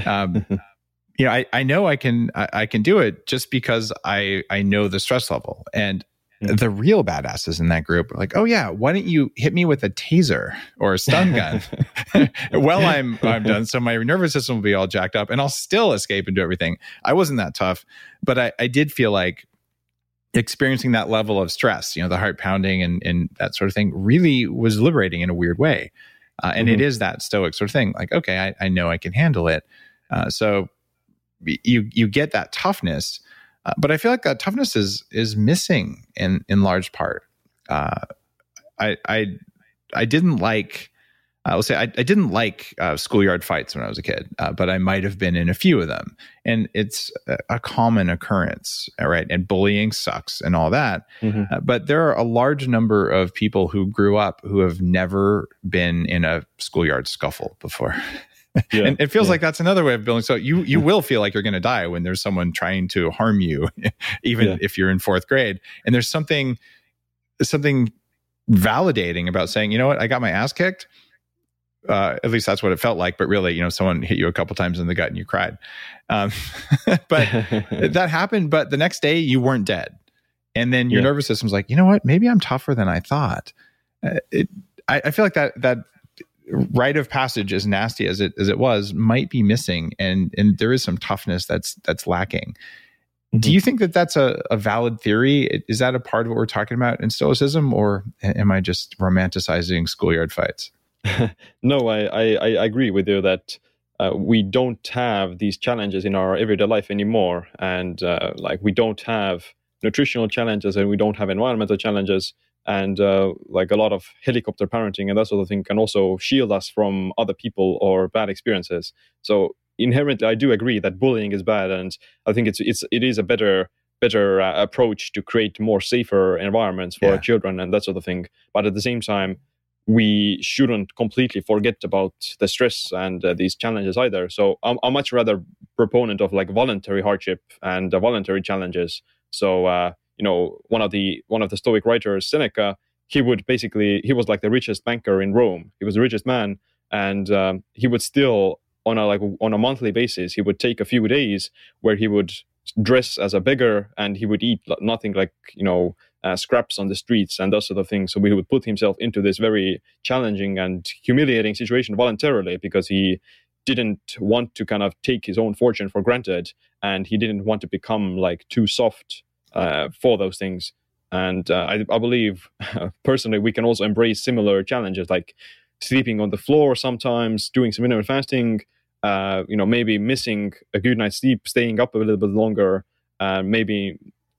I know I can do it just because I know the stress level. And the real badasses in that group are like, oh yeah, why don't you hit me with a taser or a stun gun? Well, I'm done. So my nervous system will be all jacked up and I'll still escape and do everything. I wasn't that tough, but I did feel like experiencing that level of stress, the heart pounding and that sort of thing, really was liberating in a weird way. And it is that Stoic sort of thing. Like, okay, I know I can handle it. So you get that toughness, but I feel like that toughness is missing in large part. I didn't like. I didn't like schoolyard fights when I was a kid, but I might have been in a few of them. And it's a common occurrence, right? And bullying sucks and all that. But there are a large number of people who grew up who have never been in a schoolyard scuffle before. Yeah, and it feels like that's another way of building. So you will feel like you're going to die when there's someone trying to harm you, even if you're in fourth grade. And there's something validating about saying, you know what, I got my ass kicked. At least that's what it felt like. But really, someone hit you a couple times in the gut and you cried. But that happened. But the next day you weren't dead. And then your nervous system's like, you know what? Maybe I'm tougher than I thought. I feel like that rite of passage, as nasty as it was, might be missing. And there is some toughness that's lacking. Do you think that that's a valid theory? Is that a part of what we're talking about in Stoicism? Or am I just romanticizing schoolyard fights? No, I agree with you that we don't have these challenges in our everyday life anymore. And we don't have nutritional challenges and we don't have environmental challenges. And like a lot of helicopter parenting and that sort of thing can also shield us from other people or bad experiences. So inherently, I do agree that bullying is bad. And I think it is a better approach to create more safer environments for our children and that sort of thing. But at the same time, we shouldn't completely forget about the stress and these challenges either. So I'm much rather proponent of like voluntary hardship and voluntary challenges. So one of the Stoic writers, Seneca, he was like the richest banker in Rome. He was the richest man, and he would still on a monthly basis, he would take a few days where he would dress as a beggar and he would eat nothing like scraps on the streets and those sort of things. So he would put himself into this very challenging and humiliating situation voluntarily because he didn't want to kind of take his own fortune for granted, and he didn't want to become like too soft for those things. And I believe personally we can also embrace similar challenges, like sleeping on the floor sometimes, doing some intermittent fasting, maybe missing a good night's sleep, staying up a little bit longer, maybe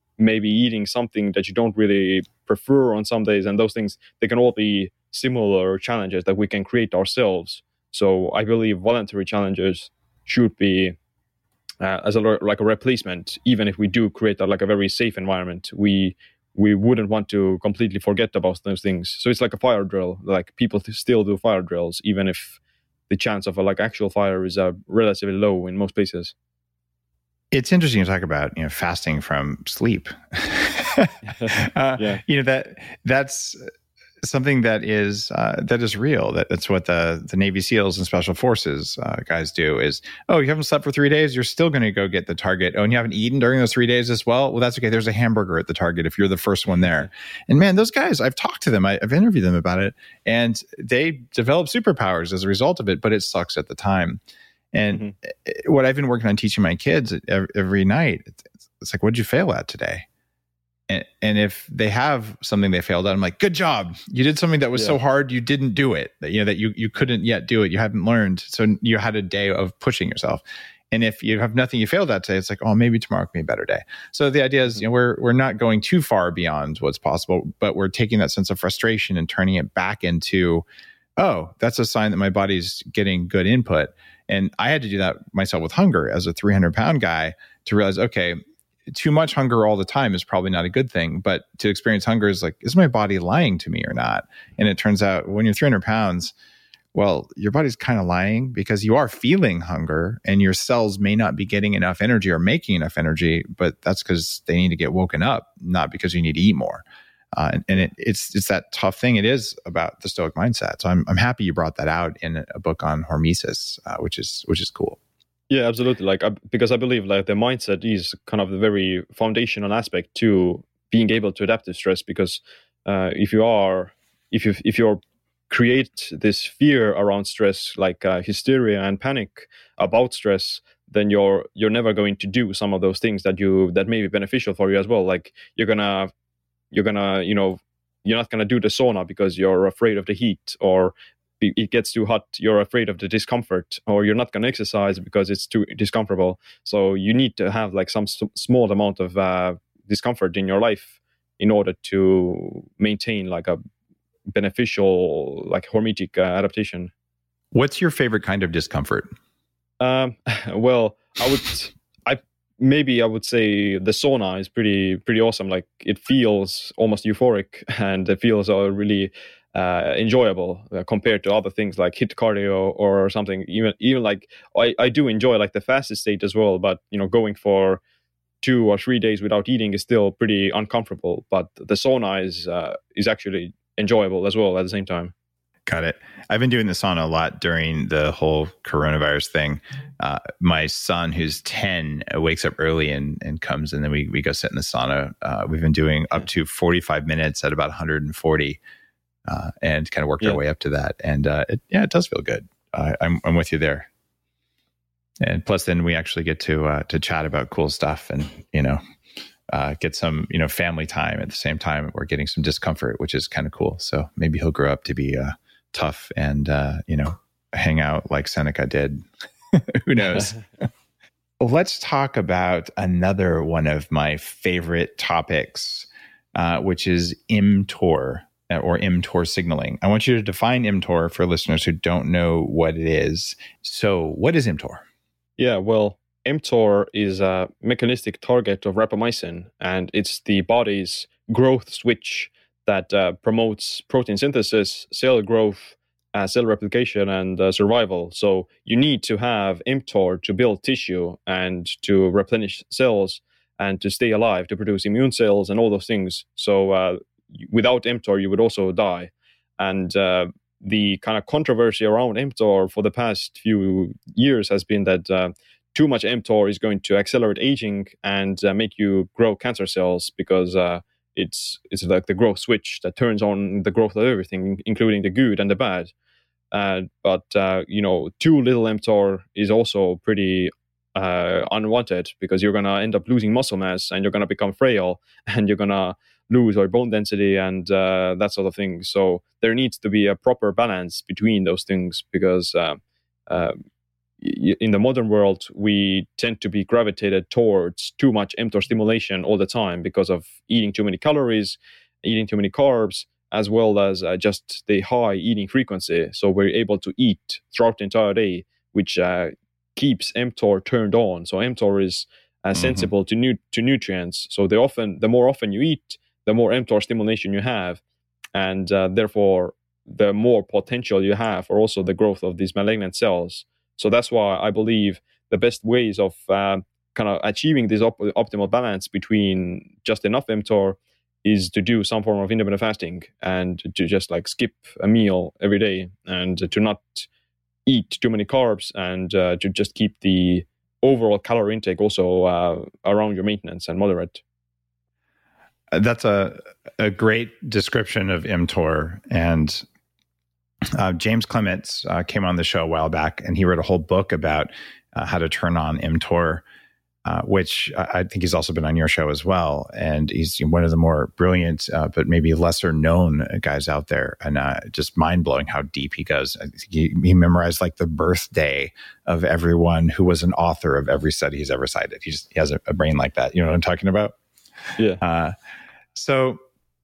eating something that you don't really prefer on some days, and those things, they can all be similar challenges that we can create ourselves. So I believe voluntary challenges should be as a replacement. Even if we do create a very safe environment, we wouldn't want to completely forget about those things. So it's like a fire drill. Like people still do fire drills, even if the chance of actual fire is relatively low in most places. It's interesting to talk about, fasting from sleep. That's something that is real. That's what the Navy SEALs and Special Forces guys do is, oh, you haven't slept for 3 days, you're still going to go get the target. Oh, and you haven't eaten during those 3 days as well? Well, that's okay. There's a hamburger at the target if you're the first one there. And man, those guys, I've talked to them. I've interviewed them about it, and they develop superpowers as a result of it, but it sucks at the time. And what I've been working on teaching my kids every night, it's like, what'd you fail at today? And if they have something they failed at, I'm like, good job. You did something that was so hard, you didn't do it. That you couldn't yet do it. You haven't learned. So you had a day of pushing yourself. And if you have nothing you failed at today, it's like, oh, maybe tomorrow can be a better day. So the idea is, we're not going too far beyond what's possible, but we're taking that sense of frustration and turning it back into, oh, that's a sign that my body's getting good input. And I had to do that myself with hunger as a 300-pound guy to realize, okay, too much hunger all the time is probably not a good thing, but to experience hunger is like, is my body lying to me or not? And it turns out when you're 300 pounds, well, your body's kind of lying because you are feeling hunger and your cells may not be getting enough energy or making enough energy, but that's because they need to get woken up, not because you need to eat more. And it's that tough thing. It is about the Stoic mindset. So I'm happy you brought that out in a book on hormesis, which is cool. Yeah, absolutely. Because I believe the mindset is kind of the very foundational aspect to being able to adapt to stress. Because if you create this fear around stress, like hysteria and panic about stress, then you're never going to do some of those things that may be beneficial for you as well. Like you're not gonna do the sauna because you're afraid of the heat, or it gets too hot, you're afraid of the discomfort, or you're not going to exercise because it's too discomfortable. So you need to have some small amount of discomfort in your life in order to maintain a beneficial, hormetic adaptation. What's your favorite kind of discomfort? Well, I would say the sauna is pretty awesome. Like it feels almost euphoric, and it feels really enjoyable compared to other things like HIIT cardio or something. Even I do enjoy the fastest state as well, but going for 2 or 3 days without eating is still pretty uncomfortable. But the sauna is actually enjoyable as well at the same time. Got it. I've been doing the sauna a lot during the whole coronavirus thing. My son, who's 10, wakes up early and comes, and then we go sit in the sauna. We've been doing up to 45 minutes at about 140. And kind of worked our way up to that. And it does feel good. I'm with you there. And plus then we actually get to chat about cool stuff and, get some, family time at the same time. We're getting some discomfort, which is kind of cool. So maybe he'll grow up to be tough and, hang out like Seneca did. Who knows? Let's talk about another one of my favorite topics, which is mTOR. Or mTOR signaling. I want you to define mTOR for listeners who don't know what it is. So what is mTOR? Yeah, well, mTOR is a mechanistic target of rapamycin, and it's the body's growth switch that promotes protein synthesis, cell growth, cell replication, and survival. So you need to have mTOR to build tissue and to replenish cells and to stay alive, to produce immune cells and all those things. So without mTOR, you would also die. And the kind of controversy around mTOR for the past few years has been that too much mTOR is going to accelerate aging and make you grow cancer cells, because it's like the growth switch that turns on the growth of everything, including the good and the bad. But too little mTOR is also pretty unwanted, because you're going to end up losing muscle mass and you're going to become frail and you're going to lose our bone density and that sort of thing. So there needs to be a proper balance between those things, because in the modern world, we tend to be gravitated towards too much mTOR stimulation all the time because of eating too many calories, eating too many carbs, as well as just the high eating frequency. So we're able to eat throughout the entire day, which keeps mTOR turned on. So mTOR is sensible to nutrients. So the more often you eat, the more mTOR stimulation you have, and therefore the more potential you have for also the growth of these malignant cells. So that's why I believe the best ways of kind of achieving this optimal balance between just enough mTOR is to do some form of intermittent fasting and to just like skip a meal every day and to not eat too many carbs and to just keep the overall calorie intake also around your maintenance and moderate. That's a great description of mTOR. And James Clements came on the show a while back, and he wrote a whole book about how to turn on mTOR, which I think he's also been on your show as well. And he's one of the more brilliant, but maybe lesser known guys out there. And just mind blowing how deep he goes. I think he memorized like the birthday of everyone who was an author of every study he's ever cited. He has a brain like that. You know what I'm talking about? Yeah. So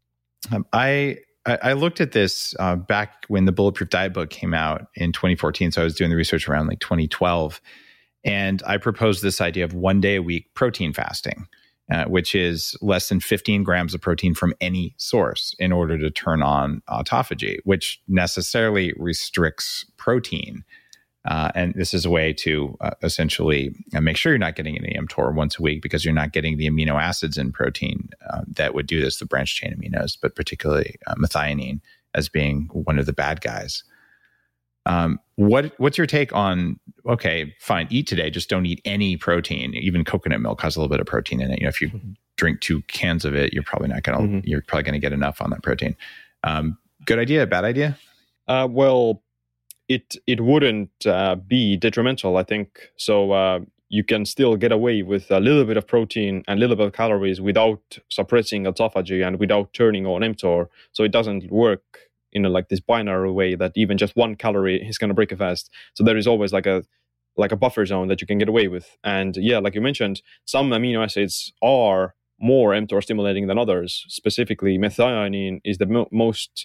I looked at this back when the Bulletproof Diet book came out in 2014. So I was doing the research around like 2012. And I proposed this idea of 1 day a week protein fasting, which is less than 15 grams of protein from any source in order to turn on autophagy, which necessarily restricts protein. And this is a way to essentially make sure you're not getting any mTOR once a week, because you're not getting the amino acids in protein that would do this, the branched chain aminos, but particularly methionine as being one of the bad guys. What's your take on, okay, fine, eat today, just don't eat any protein. Even coconut milk has a little bit of protein in it. You know, if you drink 2 cans of it, you're probably not going to, you're probably going to get enough on that protein. Good idea, bad idea? Well, it wouldn't be detrimental, I think. So you can still get away with a little bit of protein and a little bit of calories without suppressing autophagy and without turning on mTOR. So it doesn't work in like this binary way that even just 1 calorie is going to break a fast. So there is always like a buffer zone that you can get away with. And yeah, like you mentioned, some amino acids are more mTOR stimulating than others. Specifically, methionine is the most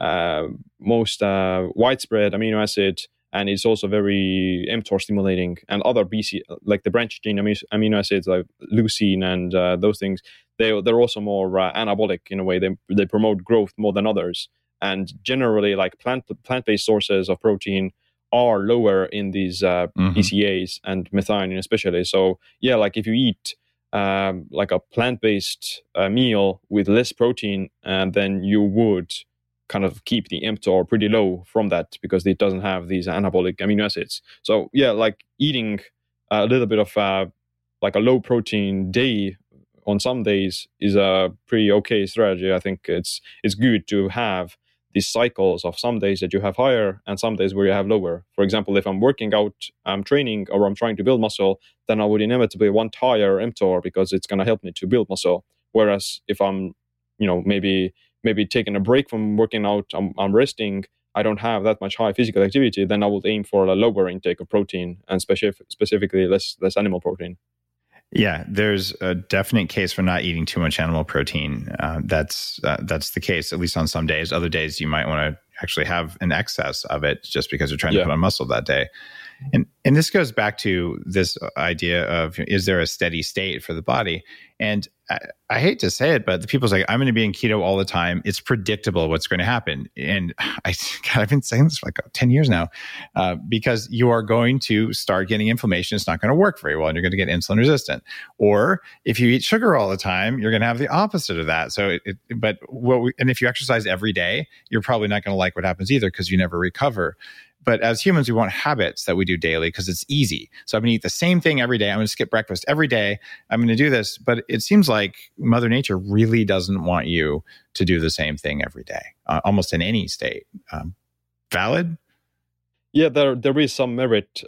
widespread amino acid, and it's also very mTOR stimulating. And other BC, like the branched chain amino acids like leucine and those things, they're also more anabolic in a way. They promote growth more than others. And generally, like plant-based sources of protein are lower in these BCAAs and methionine especially. So yeah, like if you eat like a plant-based meal with less protein, and then you would kind of keep the mTOR pretty low from that because it doesn't have these anabolic amino acids. So yeah, like eating a little bit of like a low protein day on some days is a pretty okay strategy. I think it's good to have these cycles of some days that you have higher and some days where you have lower. For example, if I'm working out, I'm training, or I'm trying to build muscle, then I would inevitably want higher mTOR because it's going to help me to build muscle. Whereas if I'm, maybe taking a break from working out, I'm resting, I don't have that much high physical activity, then I would aim for a lower intake of protein and specifically less animal protein. Yeah, there's a definite case for not eating too much animal protein. That's the case, at least on some days. Other days, you might want to actually have an excess of it just because you're trying to put on muscle that day. And this goes back to this idea of, is there a steady state for the body? And I hate to say it, but the people say, I'm going to be in keto all the time. It's predictable what's going to happen. And I've been saying this for like 10 years now, because you are going to start getting inflammation. It's not going to work very well, and you're going to get insulin resistant. Or if you eat sugar all the time, you're going to have the opposite of that. So, and if you exercise every day, you're probably not going to like what happens either, because you never recover. But as humans, we want habits that we do daily because it's easy. So I'm going to eat the same thing every day. I'm going to skip breakfast every day. I'm going to do this. But it seems like Mother Nature really doesn't want you to do the same thing every day, almost in any state. Valid? Yeah, there is some merit.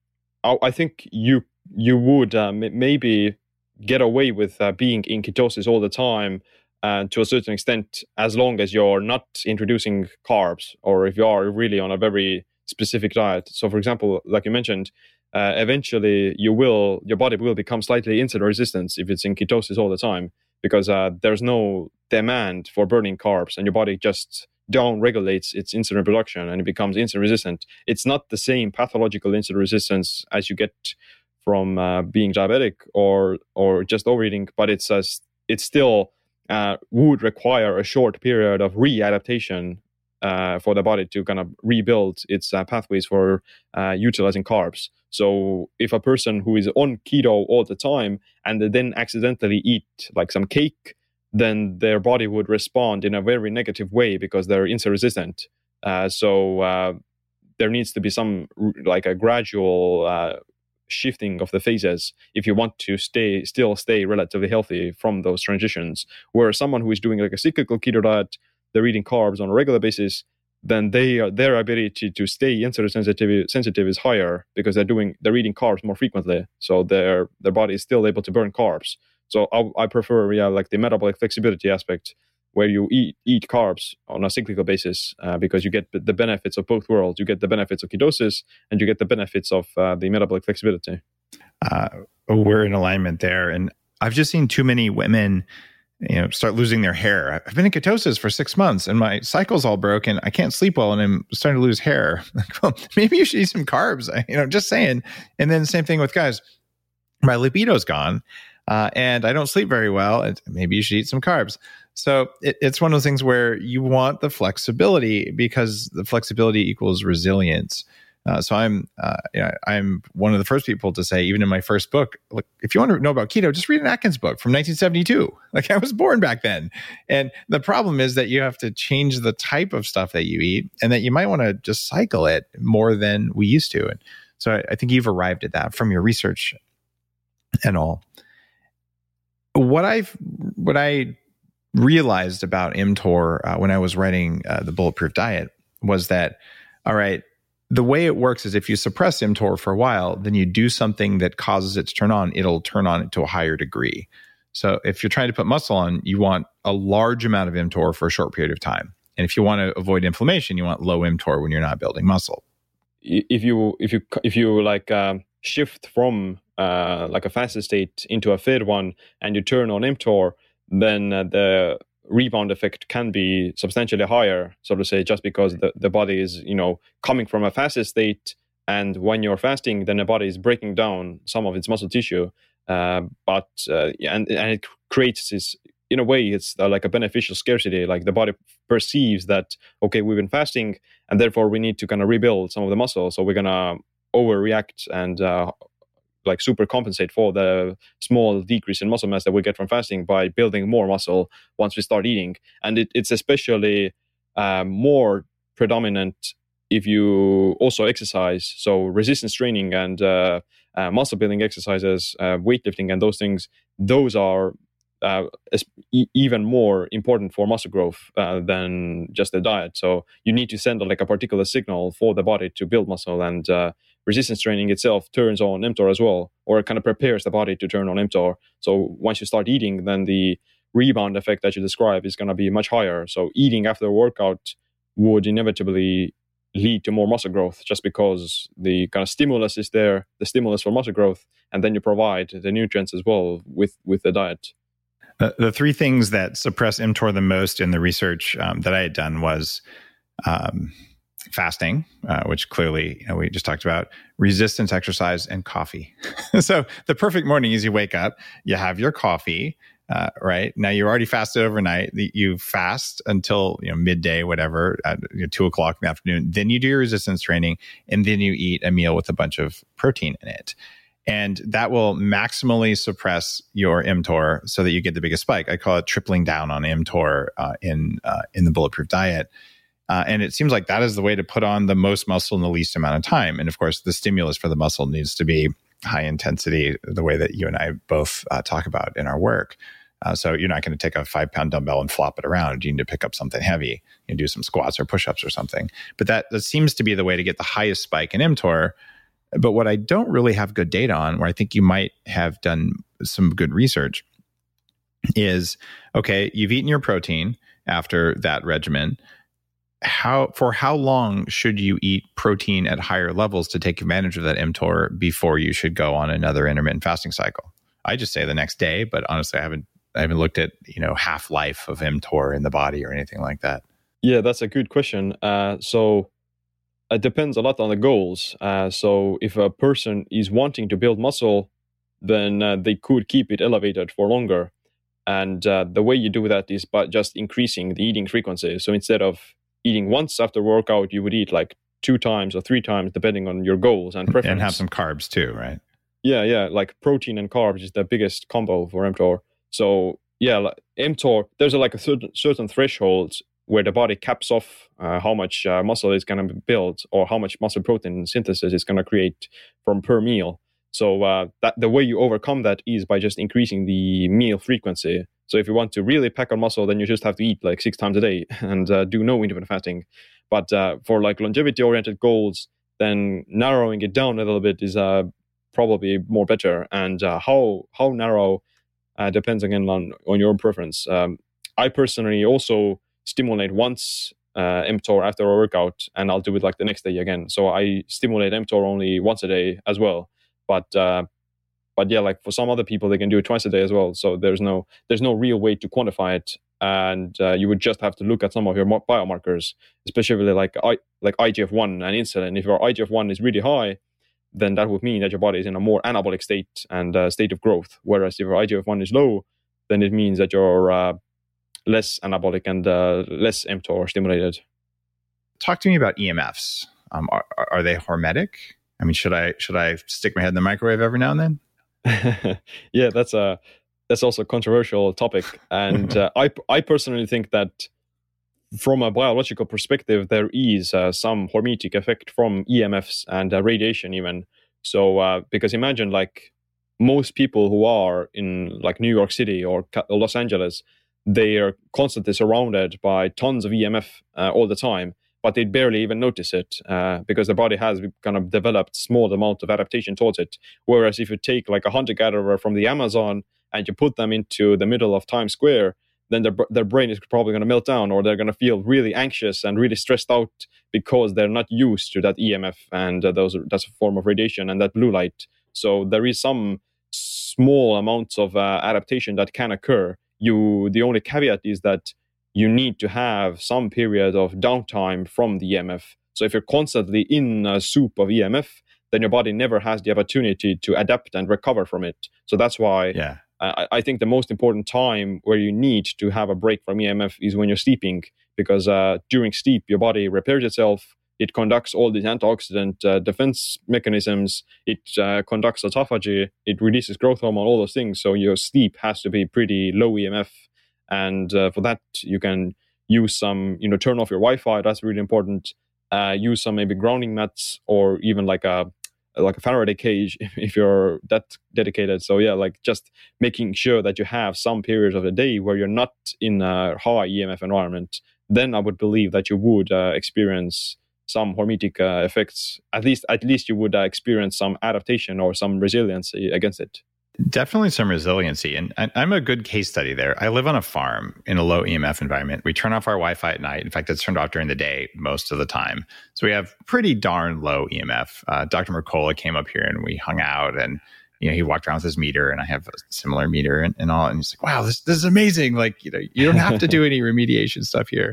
I think you would maybe get away with being in ketosis all the time to a certain extent, as long as you're not introducing carbs, or if you are really on a very specific diet. So for example, like you mentioned, eventually your body will become slightly insulin resistant if it's in ketosis all the time, because there's no demand for burning carbs, and your body just down regulates its insulin production and it becomes insulin resistant. It's not the same pathological insulin resistance as you get from being diabetic or just overeating, but it's still would require a short period of readaptation for the body to kind of rebuild its pathways for utilizing carbs. So if a person who is on keto all the time and they then accidentally eat like some cake, then their body would respond in a very negative way because they're insulin resistant. So there needs to be some like a gradual shifting of the phases if you want to still stay relatively healthy from those transitions. Where someone who is doing like a cyclical keto diet, they're eating carbs on a regular basis, then their ability to stay insulin sensitive is higher because they're eating carbs more frequently. So their body is still able to burn carbs. So I prefer like the metabolic flexibility aspect, where you eat carbs on a cyclical basis because you get the benefits of both worlds. You get the benefits of ketosis and you get the benefits of the metabolic flexibility. We're in alignment there. And I've just seen too many women start losing their hair. I've been in ketosis for 6 months and my cycle's all broken. I can't sleep well and I'm starting to lose hair. Like, well, maybe you should eat some carbs, just saying. And then same thing with guys. My libido's gone and I don't sleep very well. Maybe you should eat some carbs. So it's one of those things where you want the flexibility because the flexibility equals resilience. So I'm one of the first people to say, even in my first book, look, if you want to know about keto, just read an Atkins book from 1972. Like I was born back then. And the problem is that you have to change the type of stuff that you eat and that you might want to just cycle it more than we used to. And so I think you've arrived at that from your research and all. What I realized about mTOR when I was writing the Bulletproof Diet was that, all right, the way it works is if you suppress mTOR for a while, then you do something that causes it to turn on, it'll turn on to a higher degree. So if you're trying to put muscle on, you want a large amount of mTOR for a short period of time. And if you want to avoid inflammation, you want low mTOR when you're not building muscle. If you like shift from like a fasted state into a fed one and you turn on mTOR, then the rebound effect can be substantially higher, so to say, just because the body is, coming from a fasted state. And when you're fasting, then the body is breaking down some of its muscle tissue. And it creates this, in a way, it's like a beneficial scarcity. Like the body perceives that, okay, we've been fasting and therefore we need to kind of rebuild some of the muscle. So we're going to overreact and like super compensate for the small decrease in muscle mass that we get from fasting by building more muscle once we start eating. And it's especially more predominant if you also exercise. So resistance training and muscle building exercises, weightlifting and those things, those are even more important for muscle growth than just the diet. So you need to send like a particular signal for the body to build muscle, and resistance training itself turns on mTOR as well, or it kind of prepares the body to turn on mTOR. So once you start eating, then the rebound effect that you describe is going to be much higher. So eating after a workout would inevitably lead to more muscle growth just because the kind of stimulus is there, the stimulus for muscle growth, and then you provide the nutrients as well with the diet. The three things that suppress mTOR the most in the research that I had done was fasting, which clearly we just talked about, resistance exercise, and coffee. So the perfect morning is you wake up, you have your coffee, right? Now you already fasted overnight. You fast until midday, whatever, 2:00 in the afternoon. Then you do your resistance training, and then you eat a meal with a bunch of protein in it. And that will maximally suppress your mTOR so that you get the biggest spike. I call it tripling down on mTOR in the Bulletproof Diet. And it seems like that is the way to put on the most muscle in the least amount of time. And of course, the stimulus for the muscle needs to be high intensity, the way that you and I both talk about in our work. So you're not going to take a 5-pound dumbbell and flop it around. You need to pick up something heavy and do some squats or push-ups or something. But that seems to be the way to get the highest spike in mTOR. But what I don't really have good data on, where I think you might have done some good research, is, okay, you've eaten your protein after that regimen. For how long should you eat protein at higher levels to take advantage of that mTOR before you should go on another intermittent fasting cycle? I just say the next day, but honestly, I haven't looked at half-life of mTOR in the body or anything like that. Yeah, that's a good question. So it depends a lot on the goals. So if a person is wanting to build muscle, then they could keep it elevated for longer. And the way you do that is by just increasing the eating frequency. So instead of eating once after workout, you would eat like 2 times or 3 times, depending on your goals and preference. And have some carbs too, right? Yeah. Like protein and carbs is the biggest combo for mTOR. So like mTOR, there's like a certain threshold where the body caps off how much muscle is going to build, or how much muscle protein synthesis is going to create from per meal. So that the way you overcome that is by just increasing the meal frequency. So if you want to really pack on muscle, then you just have to eat like 6 times a day and do no intermittent fasting. But for like longevity-oriented goals, then narrowing it down a little bit is probably more better. And how narrow depends again on your own preference. I personally also stimulate once mTOR after a workout, and I'll do it like the next day again. So I stimulate mTOR only once a day as well. But yeah, like for some other people, they can do it twice a day as well. So there's no real way to quantify it, and you would just have to look at some of your biomarkers, especially like IGF-1 and insulin. If your IGF-1 is really high, then that would mean that your body is in a more anabolic state and state of growth. Whereas if your IGF-1 is low, then it means that you're less anabolic and less mTOR stimulated. Talk to me about EMFs. Are they hormetic? I mean, should I stick my head in the microwave every now and then? Yeah, that's also a controversial topic, and I personally think that from a biological perspective, there is some hormetic effect from EMFs and radiation even. So because imagine like most people who are in like New York City or Los Angeles, they are constantly surrounded by tons of EMF all the time, but they barely even notice it because the body has kind of developed small amount of adaptation towards it. Whereas if you take like a hunter-gatherer from the Amazon and you put them into the middle of Times Square, then their brain is probably going to melt down, or they're going to feel really anxious and really stressed out because they're not used to that EMF and that's a form of radiation and that blue light. So there is some small amounts of adaptation that can occur. The only caveat is that you need to have some period of downtime from the EMF. So if you're constantly in a soup of EMF, then your body never has the opportunity to adapt and recover from it. So that's why I think the most important time where you need to have a break from EMF is when you're sleeping, because during sleep, your body repairs itself. It conducts all these antioxidant defense mechanisms. It conducts autophagy. It releases growth hormone, all those things. So your sleep has to be pretty low EMF. And for that, you can use some, turn off your Wi-Fi. That's really important. Use some maybe grounding mats, or even like a Faraday cage if you're that dedicated. So yeah, like just making sure that you have some periods of the day where you're not in a high EMF environment. Then I would believe that you would experience some hormetic effects. At least you would experience some adaptation or some resiliency against it. Definitely some resiliency. And I'm a good case study there. I live on a farm in a low EMF environment. We turn off our Wi-Fi at night. In fact, it's turned off during the day most of the time. So we have pretty darn low EMF. Dr. Mercola came up here and we hung out, and he walked around with his meter, and I have a similar meter and all. And he's like, wow, this is amazing. Like, you don't have to do any remediation stuff here.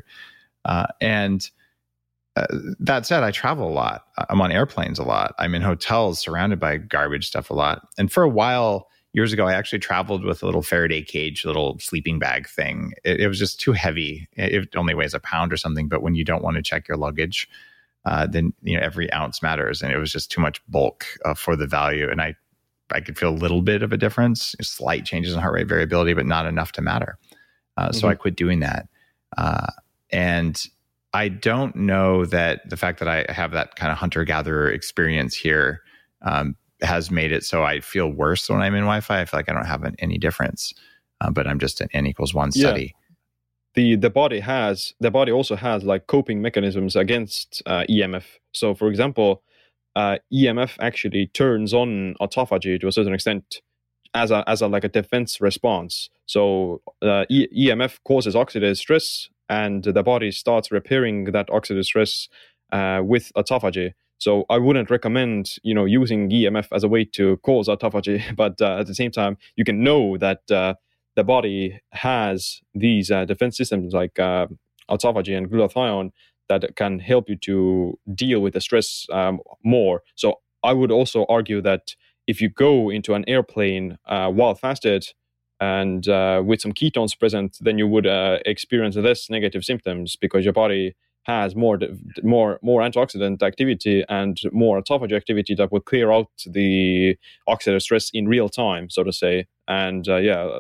That said, I travel a lot. I'm on airplanes a lot. I'm in hotels surrounded by garbage stuff a lot. And for a while, years ago, I actually traveled with a little Faraday cage, little sleeping bag thing. It was just too heavy. It only weighs a pound or something. But when you don't want to check your luggage, then every ounce matters. And it was just too much bulk for the value. And I could feel a little bit of a difference, slight changes in heart rate variability, but not enough to matter. So I quit doing that. And I don't know that the fact that I have that kind of hunter-gatherer experience here has made it so I feel worse when I'm in Wi-Fi. I feel like I don't have any difference, but I'm just an N=1 study. The body also has like coping mechanisms against EMF. So for example, EMF actually turns on autophagy to a certain extent as a like a defense response. So EMF causes oxidative stress, and the body starts repairing that oxidative stress with autophagy. So I wouldn't recommend, using EMF as a way to cause autophagy, but at the same time, you can know that the body has these defense systems like autophagy and glutathione that can help you to deal with the stress more. So I would also argue that if you go into an airplane while fasted, and with some ketones present, then you would experience less negative symptoms because your body has more antioxidant activity and more autophagy activity that would clear out the oxidative stress in real time, so to say. And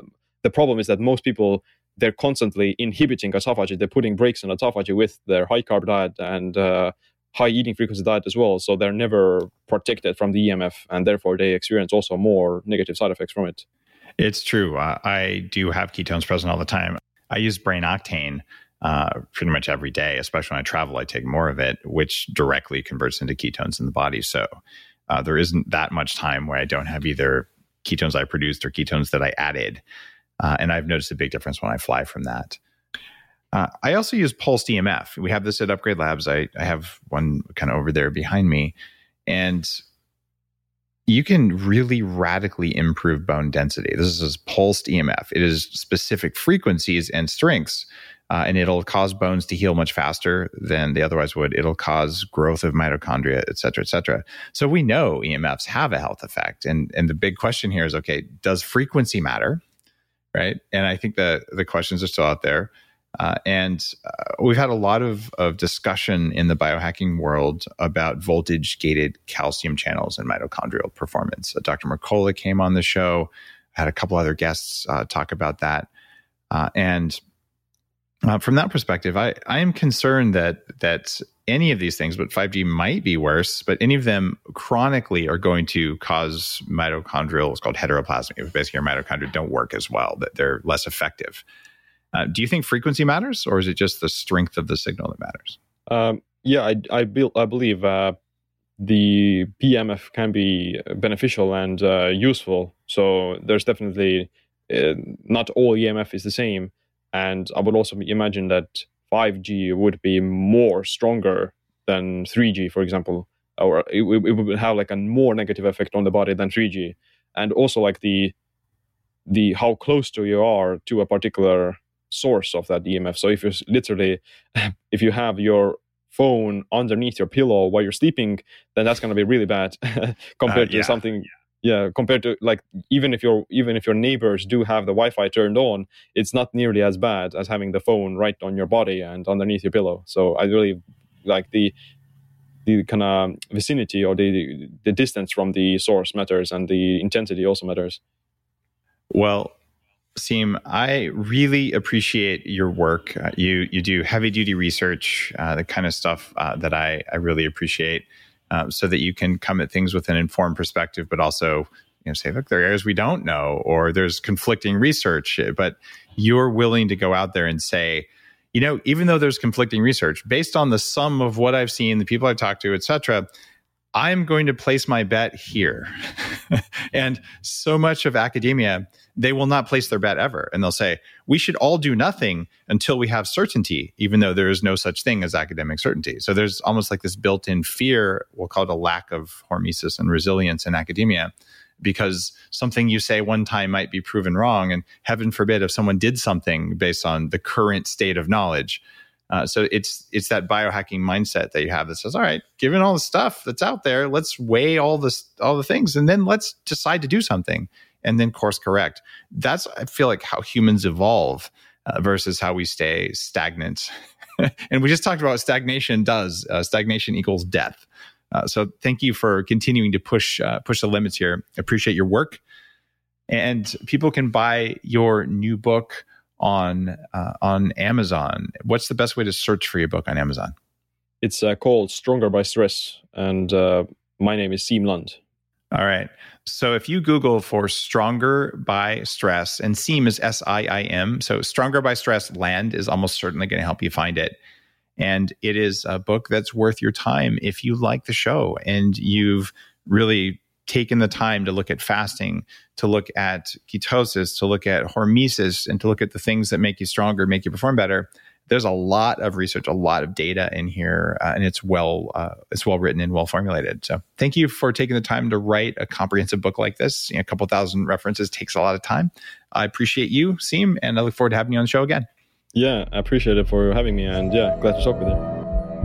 the problem is that most people, they're constantly inhibiting autophagy. They're putting brakes on autophagy with their high carb diet and high eating frequency diet as well. So they're never protected from the EMF, and therefore they experience also more negative side effects from it. It's true. I do have ketones present all the time. I use brain octane pretty much every day, especially when I travel. I take more of it, which directly converts into ketones in the body. So there isn't that much time where I don't have either ketones I produced or ketones that I added. And I've noticed a big difference when I fly from that. I also use pulsed EMF. We have this at Upgrade Labs. I have one kind of over there behind me. And you can really radically improve bone density. This is pulsed EMF. It is specific frequencies and strengths, and it'll cause bones to heal much faster than they otherwise would. It'll cause growth of mitochondria, et cetera, et cetera. So we know EMFs have a health effect. And the big question here is, okay, does frequency matter? Right? And I think the questions are still out there. And we've had a lot of discussion in the biohacking world about voltage-gated calcium channels and mitochondrial performance. Dr. Mercola came on the show, had a couple other guests talk about that. And from that perspective, I am concerned that any of these things, but 5G might be worse, but any of them chronically are going to cause mitochondrial, it's called heteroplasmy. Basically, your mitochondria don't work as well, that they're less effective. Do you think frequency matters, or is it just the strength of the signal that matters? I believe the PEMF can be beneficial and useful. So there's definitely not all EMF is the same. And I would also imagine that 5G would be more stronger than 3G, for example, or it would have like a more negative effect on the body than 3G. And also like the how close you are to a particular source of that EMF. So if you have your phone underneath your pillow while you're sleeping, then that's going to be really bad compared to something. Yeah, compared to like even if your neighbors do have the Wi-Fi turned on, it's not nearly as bad as having the phone right on your body and underneath your pillow. So I really like the kind of vicinity or the distance from the source matters, and the intensity also matters. Well, Siim, I really appreciate your work. You do heavy duty research, the kind of stuff that I really appreciate, so that you can come at things with an informed perspective, but also say, look, there are areas we don't know, or there's conflicting research, but you're willing to go out there and say, even though there's conflicting research, based on the sum of what I've seen, the people I've talked to, et cetera, I'm going to place my bet here. And so much of academia, they will not place their bet ever. And they'll say, we should all do nothing until we have certainty, even though there is no such thing as academic certainty. So there's almost like this built-in fear, we'll call it a lack of hormesis and resilience in academia, because something you say one time might be proven wrong. And heaven forbid if someone did something based on the current state of knowledge. So it's that biohacking mindset that you have that says, all right, given all the stuff that's out there, let's weigh all the things, and then let's decide to do something, and then course correct. That's, I feel like, how humans evolve versus how we stay stagnant. And we just talked about what stagnation does. Stagnation equals death. So thank you for continuing to push the limits here. Appreciate your work. And people can buy your new book on Amazon. What's the best way to search for your book on Amazon? It's called Stronger by Stress, and my name is Siim Land. All right. So if you Google for Stronger by Stress, and Siim is S-I-I-M, so Stronger by Stress, Land is almost certainly going to help you find it. And it is a book that's worth your time if you like the show and you've really taken the time to look at fasting, to look at ketosis, to look at hormesis, and to look at the things that make you stronger, make you perform better. There's a lot of research, a lot of data in here, and it's well written and well formulated. So thank you for taking the time to write a comprehensive book like this. A couple thousand references takes a lot of time. I appreciate you, Siim, and I look forward to having you on the show again. Yeah, I appreciate it for having me, and yeah, glad to talk with you.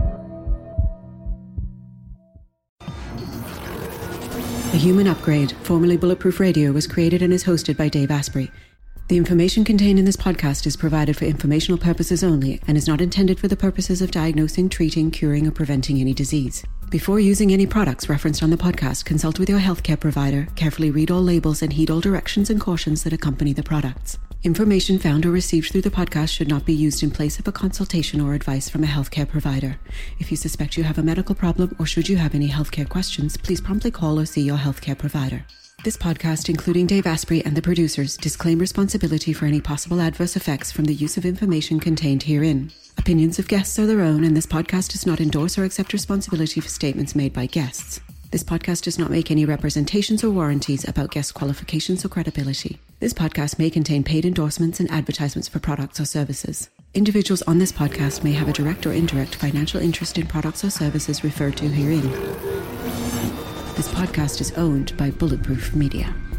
The Human Upgrade, formerly Bulletproof Radio, was created and is hosted by Dave Asprey. The information contained in this podcast is provided for informational purposes only and is not intended for the purposes of diagnosing, treating, curing, or preventing any disease. Before using any products referenced on the podcast, consult with your healthcare provider, carefully read all labels, and heed all directions and cautions that accompany the products. Information found or received through the podcast should not be used in place of a consultation or advice from a healthcare provider. If you suspect you have a medical problem or should you have any healthcare questions, please promptly call or see your healthcare provider. This podcast, including Dave Asprey and the producers, disclaim responsibility for any possible adverse effects from the use of information contained herein. Opinions of guests are their own, and this podcast does not endorse or accept responsibility for statements made by guests. This podcast does not make any representations or warranties about guest qualifications or credibility. This podcast may contain paid endorsements and advertisements for products or services. Individuals on this podcast may have a direct or indirect financial interest in products or services referred to herein. This podcast is owned by Bulletproof Media.